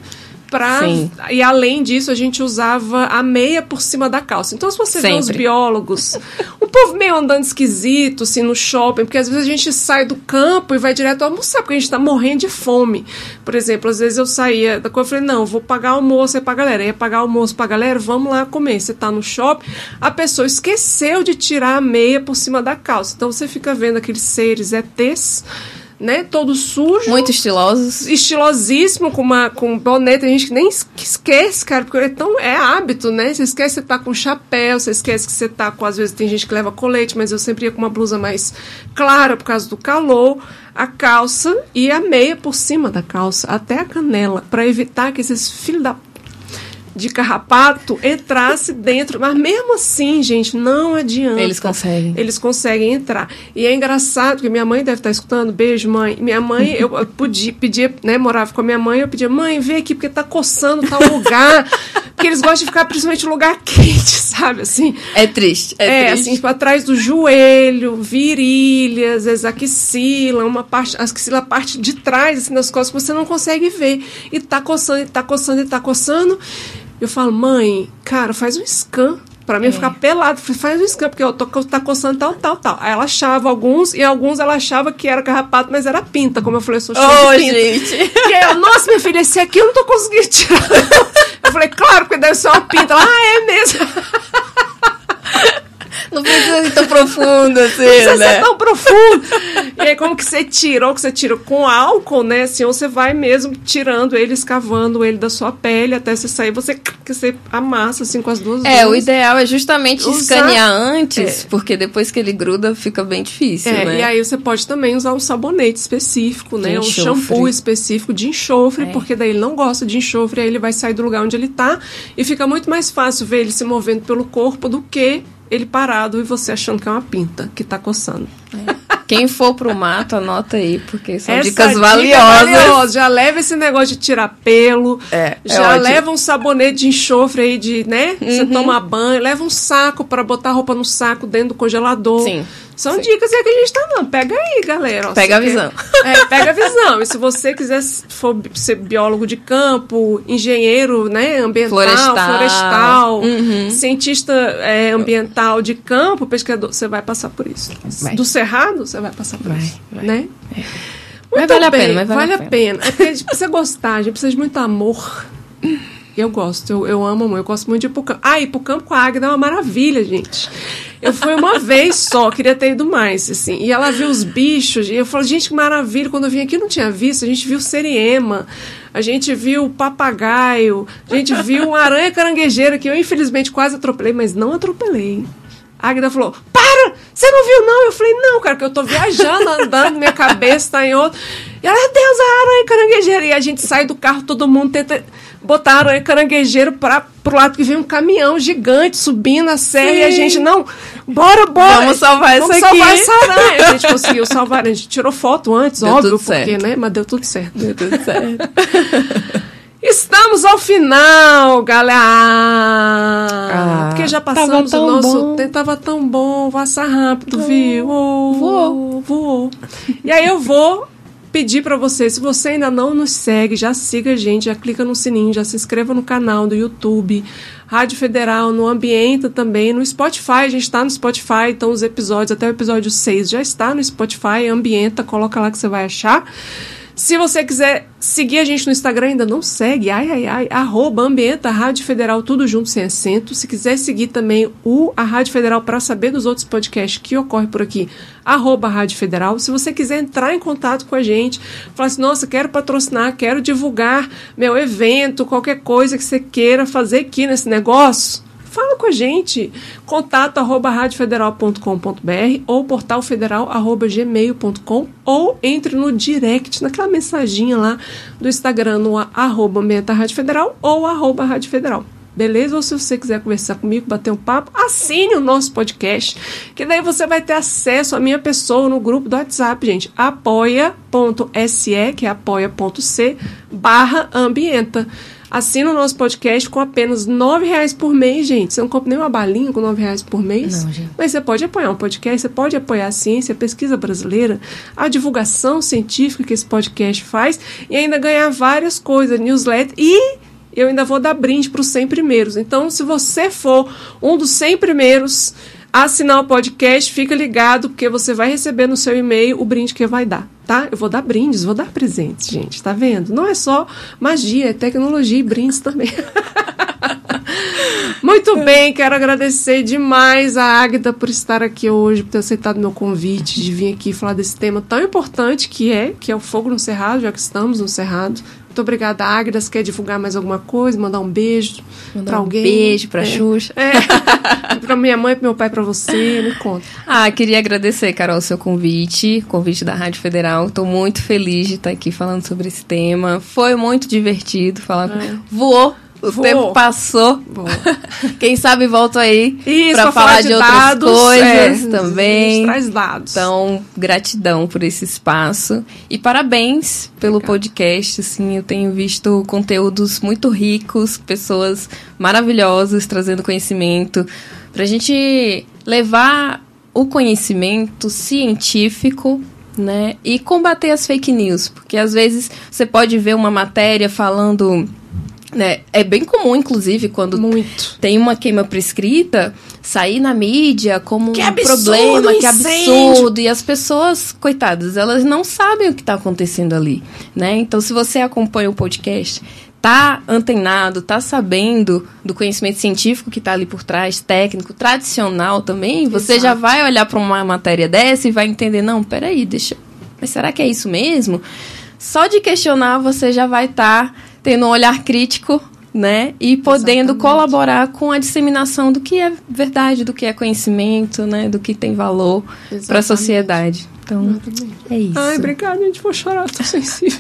[SPEAKER 1] E além disso, a gente usava a meia por cima da calça. Então, se você vê os biólogos, o povo meio andando esquisito, assim, no shopping, porque às vezes a gente sai do campo e vai direto almoçar, porque a gente tá morrendo de fome. Por exemplo, às vezes eu saía da coisa e falei, não, vou pagar almoço aí pra galera. Ia pagar almoço pra galera, vamos lá comer. Você tá no shopping, a pessoa esqueceu de tirar a meia por cima da calça. Então, você fica vendo aqueles seres ETs, né, todo sujo.
[SPEAKER 2] Muito estilosos.
[SPEAKER 1] Estilosíssimo, com boné. Tem gente que nem esquece, cara, porque é hábito, né? Você esquece que você tá com chapéu, você esquece que você tá com, às vezes tem gente que leva colete, mas eu sempre ia com uma blusa mais clara por causa do calor, a calça e a meia por cima da calça, até a canela, para evitar que esses filhos de carrapato entrasse dentro. Mas mesmo assim, gente, não adianta. Eles conseguem entrar. E é engraçado, porque minha mãe deve estar escutando. Beijo, mãe. Minha mãe, eu pedia, né, morava com a minha mãe, eu pedia, mãe, vem aqui, porque tá coçando tal lugar. Porque eles gostam de ficar principalmente em lugar quente, sabe, assim.
[SPEAKER 2] É triste.
[SPEAKER 1] Assim, para trás do joelho, virilha, às vezes axila, a parte de trás, assim, das costas, que você não consegue ver. E tá coçando, e tá coçando, e tá coçando. Eu falo, mãe, cara, faz um scan. Pra mim ficar pelado, faz isso, porque eu tá coçando tal. Aí ela achava alguns, e alguns ela achava que era carrapato, mas era pinta, como eu falei, eu sou cheia de pinta. Gente. E aí eu, nossa, minha filha, esse aqui eu não tô conseguindo tirar. Eu falei, claro, porque deve ser uma pinta. Ela, é mesmo.
[SPEAKER 2] Não precisa ser tão profundo assim,
[SPEAKER 1] não precisa ser tão profundo. E aí, como que você tira? Ou que você tira com álcool, né? Assim, ou você vai mesmo tirando ele, escavando ele da sua pele, até você sair, você amassa, assim, com as duas mãos.
[SPEAKER 2] O ideal é justamente escanear antes, porque depois que ele gruda, fica bem difícil, né?
[SPEAKER 1] E aí você pode também usar um sabonete específico, né? Um shampoo específico de enxofre, porque daí ele não gosta de enxofre, aí ele vai sair do lugar onde ele tá, e fica muito mais fácil ver ele se movendo pelo corpo do que ele parado e você achando que é uma pinta que tá coçando.
[SPEAKER 2] Quem for pro mato, anota aí, porque são dicas valiosas.
[SPEAKER 1] Já leva esse negócio de tirar pelo, já leva um sabonete de enxofre aí, né? Você toma banho, leva um saco para botar a roupa no saco dentro do congelador.
[SPEAKER 2] Sim.
[SPEAKER 1] São dicas que a gente tá dando. Pega aí, galera.
[SPEAKER 2] Pega a visão.
[SPEAKER 1] Pega a visão. E se você quiser ser biólogo de campo, engenheiro, né, ambiental, florestal, cientista ambiental de campo, pesquisador, você vai passar por isso. Do cerrado, você vai passar por isso. Né?
[SPEAKER 2] Mas vale a pena.
[SPEAKER 1] Vale a pena. É porque a gente precisa gostar, a gente precisa de muito amor. Eu gosto, eu amo muito, eu gosto muito de ir pro campo. Ir pro campo com a Águida é uma maravilha, gente. Eu fui uma vez só, queria ter ido mais, assim. E ela viu os bichos, e eu falei, gente, que maravilha. Quando eu vim aqui, eu não tinha visto. A gente viu seriema, a gente viu papagaio, a gente viu uma aranha caranguejeira, que eu, infelizmente, quase atropelei, mas não atropelei. A Águida falou, para! Você não viu, não? Eu falei, não, cara, que eu tô viajando, andando, minha cabeça tá em outro. E ela, Deus, a aranha caranguejeira. E a gente sai do carro, todo mundo tenta botar a aranha caranguejeira pro lado que vem um caminhão gigante subindo a serra. Sim. E a gente, não, bora.
[SPEAKER 2] Vamos salvar essa
[SPEAKER 1] aranha. A gente conseguiu salvar, a gente tirou foto antes, deu óbvio, porque, né? Mas deu tudo certo. Estamos ao final, galera. Porque já passamos o nosso tempo. Tava tão bom, passa rápido, viu? Voou. E aí eu vou pedir para você, se você ainda não nos segue, já siga a gente, já clica no sininho, já se inscreva no canal do YouTube, Rádio Federal, no Ambienta também, no Spotify, a gente está no Spotify, então os episódios, até o episódio 6 já está no Spotify, Ambienta, coloca lá que você vai achar. Se você quiser seguir a gente no Instagram, ainda não segue, @Ambienta, Rádio Federal, tudo junto, sem acento. Se quiser seguir também a Rádio Federal para saber dos outros podcasts que ocorrem por aqui, @Rádio Federal. Se você quiser entrar em contato com a gente, falar assim, nossa, quero patrocinar, quero divulgar meu evento, qualquer coisa que você queira fazer aqui nesse negócio, fala com a gente, contato @radiofederal.com.br ou portalfederal@gmail.com, ou entre no direct, naquela mensaginha lá do Instagram, no @Ambienta Rádio Federal ou @Rádio Federal. Beleza? Ou se você quiser conversar comigo, bater um papo, assine o nosso podcast, que daí você vai ter acesso à minha pessoa no grupo do WhatsApp, gente. apoia.se, que é apoia.c/ambienta. Assina o nosso podcast com apenas R$9 por mês, gente. Você não compra nem uma balinha com R$9 por mês.
[SPEAKER 2] Não, gente.
[SPEAKER 1] Mas você pode apoiar um podcast, você pode apoiar a ciência, a pesquisa brasileira, a divulgação científica que esse podcast faz, e ainda ganhar várias coisas, newsletter, e eu ainda vou dar brinde para os 100 primeiros. Então, se você for um dos 100 primeiros a assinar o podcast, fica ligado, porque você vai receber no seu e-mail o brinde que vai dar, tá? Eu vou dar brindes, vou dar presentes, gente, tá vendo? Não é só magia, é tecnologia e brindes também. Muito bem, quero agradecer demais a Águida por estar aqui hoje, por ter aceitado meu convite de vir aqui falar desse tema tão importante que é o fogo no cerrado, já que estamos no cerrado. Muito obrigada, Águida. Você quer divulgar mais alguma coisa? Mandar um beijo para alguém?
[SPEAKER 2] Beijo para Xuxa.
[SPEAKER 1] Para minha mãe, para meu pai, para você. Me conta.
[SPEAKER 2] Queria agradecer, Carol, o seu convite da Rádio Federal. Estou muito feliz de estar aqui falando sobre esse tema. Foi muito divertido falar. Voou. O tempo passou. Quem sabe volto aí para falar de outras dados, coisas também.
[SPEAKER 1] A gente traz dados.
[SPEAKER 2] Então, gratidão por esse espaço. E parabéns pelo podcast. Assim, eu tenho visto conteúdos muito ricos, pessoas maravilhosas trazendo conhecimento. Para a gente levar o conhecimento científico, né, e combater as fake news. Porque às vezes você pode ver uma matéria falando né? É bem comum, inclusive, quando tem uma queima prescrita, sair na mídia como
[SPEAKER 1] que
[SPEAKER 2] um
[SPEAKER 1] absurdo,
[SPEAKER 2] problema, que absurdo. E as pessoas, coitadas, elas não sabem o que está acontecendo ali, né? Então, se você acompanha o podcast, tá antenado, tá sabendo do conhecimento científico que está ali por trás, técnico, tradicional também, você já vai olhar para uma matéria dessa e vai entender, não, peraí, mas será que é isso mesmo? Só de questionar, você já vai estar tendo um olhar crítico, né? E podendo colaborar com a disseminação do que é verdade, do que é conhecimento, né? Do que tem valor para a sociedade. Então, é isso.
[SPEAKER 1] Ai, obrigada, gente. Vou chorar, tô sensível.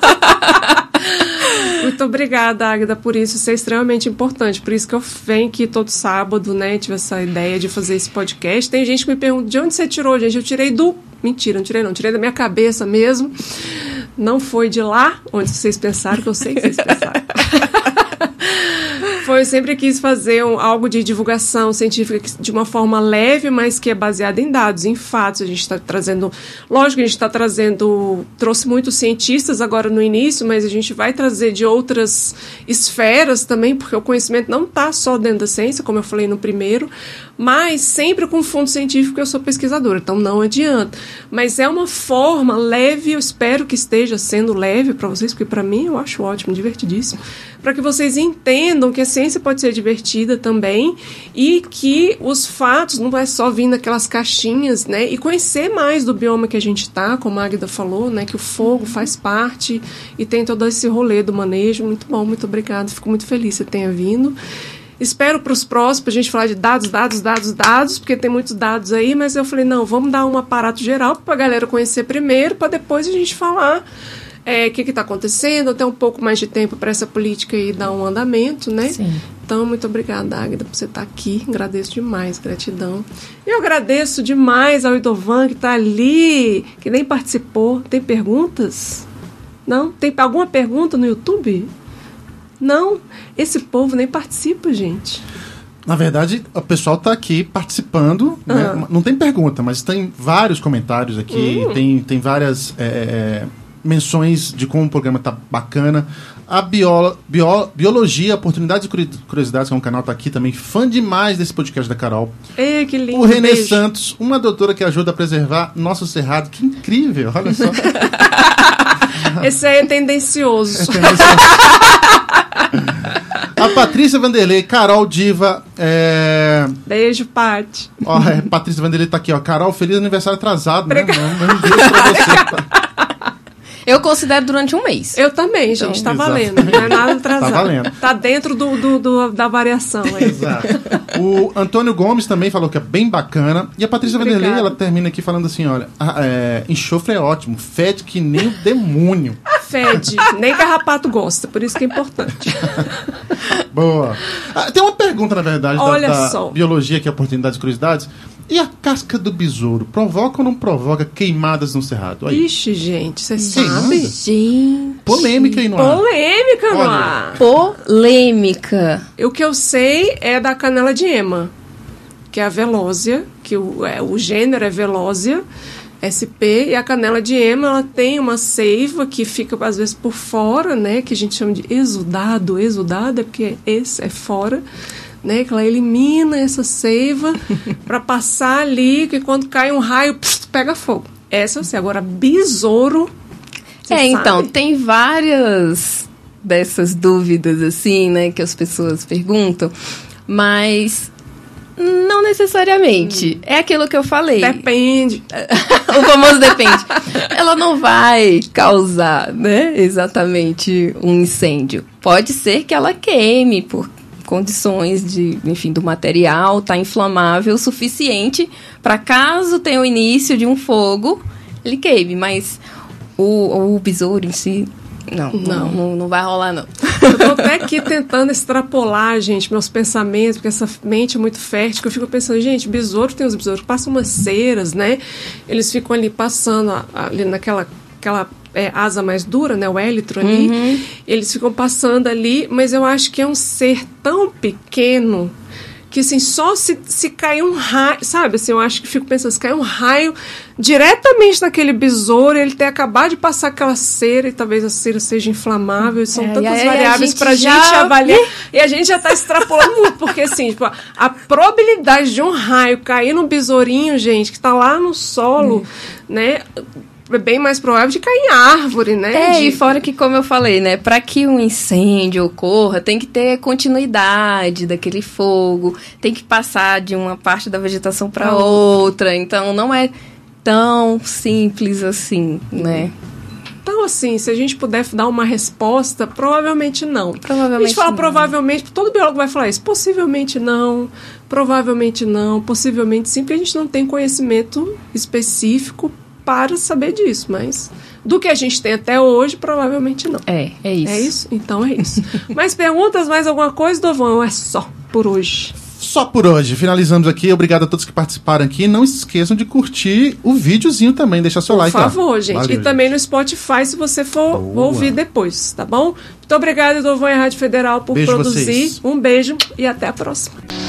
[SPEAKER 1] Muito obrigada, Águida, por isso. Isso é extremamente importante. Por isso que eu venho aqui todo sábado, né? Tive essa ideia de fazer esse podcast. Tem gente que me pergunta, de onde você tirou, gente? Eu tirei Mentira, não tirei não. Tirei da minha cabeça mesmo. Não foi de lá onde vocês pensaram, que eu sei que vocês pensaram. Eu sempre quis fazer algo de divulgação científica de uma forma leve, mas que é baseada em dados, em fatos. A gente está trazendo... Lógico que a gente está trazendo... Trouxe muitos cientistas agora no início, mas a gente vai trazer de outras esferas também, porque o conhecimento não está só dentro da ciência, como eu falei no primeiro, mas sempre com fundo científico. Eu sou pesquisadora, então não adianta. Mas é uma forma leve, eu espero que esteja sendo leve para vocês, porque para mim eu acho ótimo, divertidíssimo, para que vocês entendam que a ciência pode ser divertida também e que os fatos não vai só vir naquelas caixinhas, né? E conhecer mais do bioma que a gente está, como a Águida falou, né? Que o fogo faz parte e tem todo esse rolê do manejo. Muito bom, muito obrigada. Fico muito feliz que você tenha vindo. Espero para os próximos, para a gente falar de dados, porque tem muitos dados aí, mas eu falei, não, vamos dar um aparato geral para a galera conhecer primeiro, para depois a gente falar o que está acontecendo, até um pouco mais de tempo para essa política aí dar um andamento, né?
[SPEAKER 2] Sim.
[SPEAKER 1] Então, muito obrigada, Águida, por você estar aqui. Agradeço demais, gratidão. E eu agradeço demais ao Idovan, que está ali, que nem participou. Tem perguntas? Não? Tem alguma pergunta no YouTube? Não? Esse povo nem participa, gente.
[SPEAKER 3] Na verdade, o pessoal está aqui participando, né? Não tem pergunta, mas tem vários comentários aqui, tem várias menções de como o programa está bacana. A Biologia, Oportunidades e Curiosidades, que é um canal, está aqui também, fã demais desse podcast da Carol.
[SPEAKER 1] Ei, que lindo.
[SPEAKER 3] O Renê Santos, uma doutora que ajuda a preservar nosso cerrado. Que incrível, olha só.
[SPEAKER 1] Esse aí é tendencioso.
[SPEAKER 3] A Patrícia Vanderlei, Carol Diva.
[SPEAKER 1] Beijo, Paty.
[SPEAKER 3] Patrícia Vanderlei tá aqui, ó. Carol, feliz aniversário atrasado, né?
[SPEAKER 1] Obrigada.
[SPEAKER 3] Um beijo pra você.
[SPEAKER 2] Eu considero durante um mês.
[SPEAKER 1] Eu também, gente. Tá valendo. Não é nada atrasado.
[SPEAKER 3] Tá valendo.
[SPEAKER 1] Tá dentro da variação aí.
[SPEAKER 3] Exato. O Antônio Gomes também falou que é bem bacana. E a Patrícia Vanderlei, ela termina aqui falando assim, olha, enxofre é ótimo, fede que nem o demônio.
[SPEAKER 1] Fede, nem carrapato gosta, por isso que é importante.
[SPEAKER 3] Boa. Tem uma pergunta, na verdade, da biologia, que é Oportunidades e Curiosidades. E a casca do besouro, provoca ou não provoca queimadas no cerrado? Aí.
[SPEAKER 1] Ixi, gente, você sabe?
[SPEAKER 2] Gente.
[SPEAKER 3] Polêmica aí no ar.
[SPEAKER 1] Polêmica no ar.
[SPEAKER 2] Polêmica.
[SPEAKER 1] O que eu sei é da canela de ema, que é a velósia, que o gênero é velósia, SP, e a canela de ema, ela tem uma seiva que fica, às vezes, por fora, né, que a gente chama de exudado. Exudado é porque esse é fora, né, que ela elimina essa seiva para passar ali, que quando cai um raio, pega fogo. Essa eu sei. Agora, besouro,
[SPEAKER 2] então, tem várias dessas dúvidas, assim, né, que as pessoas perguntam, mas não necessariamente. É aquilo que eu falei.
[SPEAKER 1] Depende.
[SPEAKER 2] O famoso depende. Ela não vai causar, né, exatamente um incêndio. Pode ser que ela queime por condições do material tá inflamável o suficiente para, caso tenha o início de um fogo, ele queime, mas o besouro em si não vai rolar, não.
[SPEAKER 1] Eu tô até aqui tentando extrapolar, gente, meus pensamentos, porque essa mente é muito fértil, que eu fico pensando, gente, besouro, tem os besouros que passam umas ceras, né? Eles ficam ali passando ali naquela asa mais dura, né, o élitro ali, eles ficam passando ali, mas eu acho que é um ser tão pequeno que assim, só se cair um raio, sabe, assim, eu acho que fico pensando, se cair um raio diretamente naquele besouro, ele ter acabado de passar aquela cera, e talvez a cera seja inflamável, são tantas variáveis pra gente avaliar, e a gente já tá extrapolando muito, porque assim, tipo, a probabilidade de um raio cair no besourinho, gente, que tá lá no solo, né, é bem mais provável de cair em árvore, né?
[SPEAKER 2] E fora que, como eu falei, né, para que um incêndio ocorra, tem que ter continuidade daquele fogo, tem que passar de uma parte da vegetação para outra, então não é tão simples assim, né?
[SPEAKER 1] Então, assim, se a gente puder dar uma resposta, provavelmente não.
[SPEAKER 2] Provavelmente
[SPEAKER 1] a gente fala
[SPEAKER 2] não.
[SPEAKER 1] Provavelmente, todo biólogo vai falar isso. Possivelmente não, possivelmente sim, porque a gente não tem conhecimento específico para saber disso, mas do que a gente tem até hoje, provavelmente não.
[SPEAKER 2] É isso.
[SPEAKER 1] É isso? Então é isso. Mais perguntas, mais alguma coisa, Dovão? É só por hoje.
[SPEAKER 3] Só por hoje. Finalizamos aqui. Obrigado a todos que participaram aqui. Não se esqueçam de curtir o videozinho também. Deixar seu like lá.
[SPEAKER 1] Por favor, gente. Valeu, e também no Spotify, se você for ouvir depois, tá bom? Muito obrigada, Dovão e a Rádio Federal, por produzir. Vocês. Um beijo e até a próxima.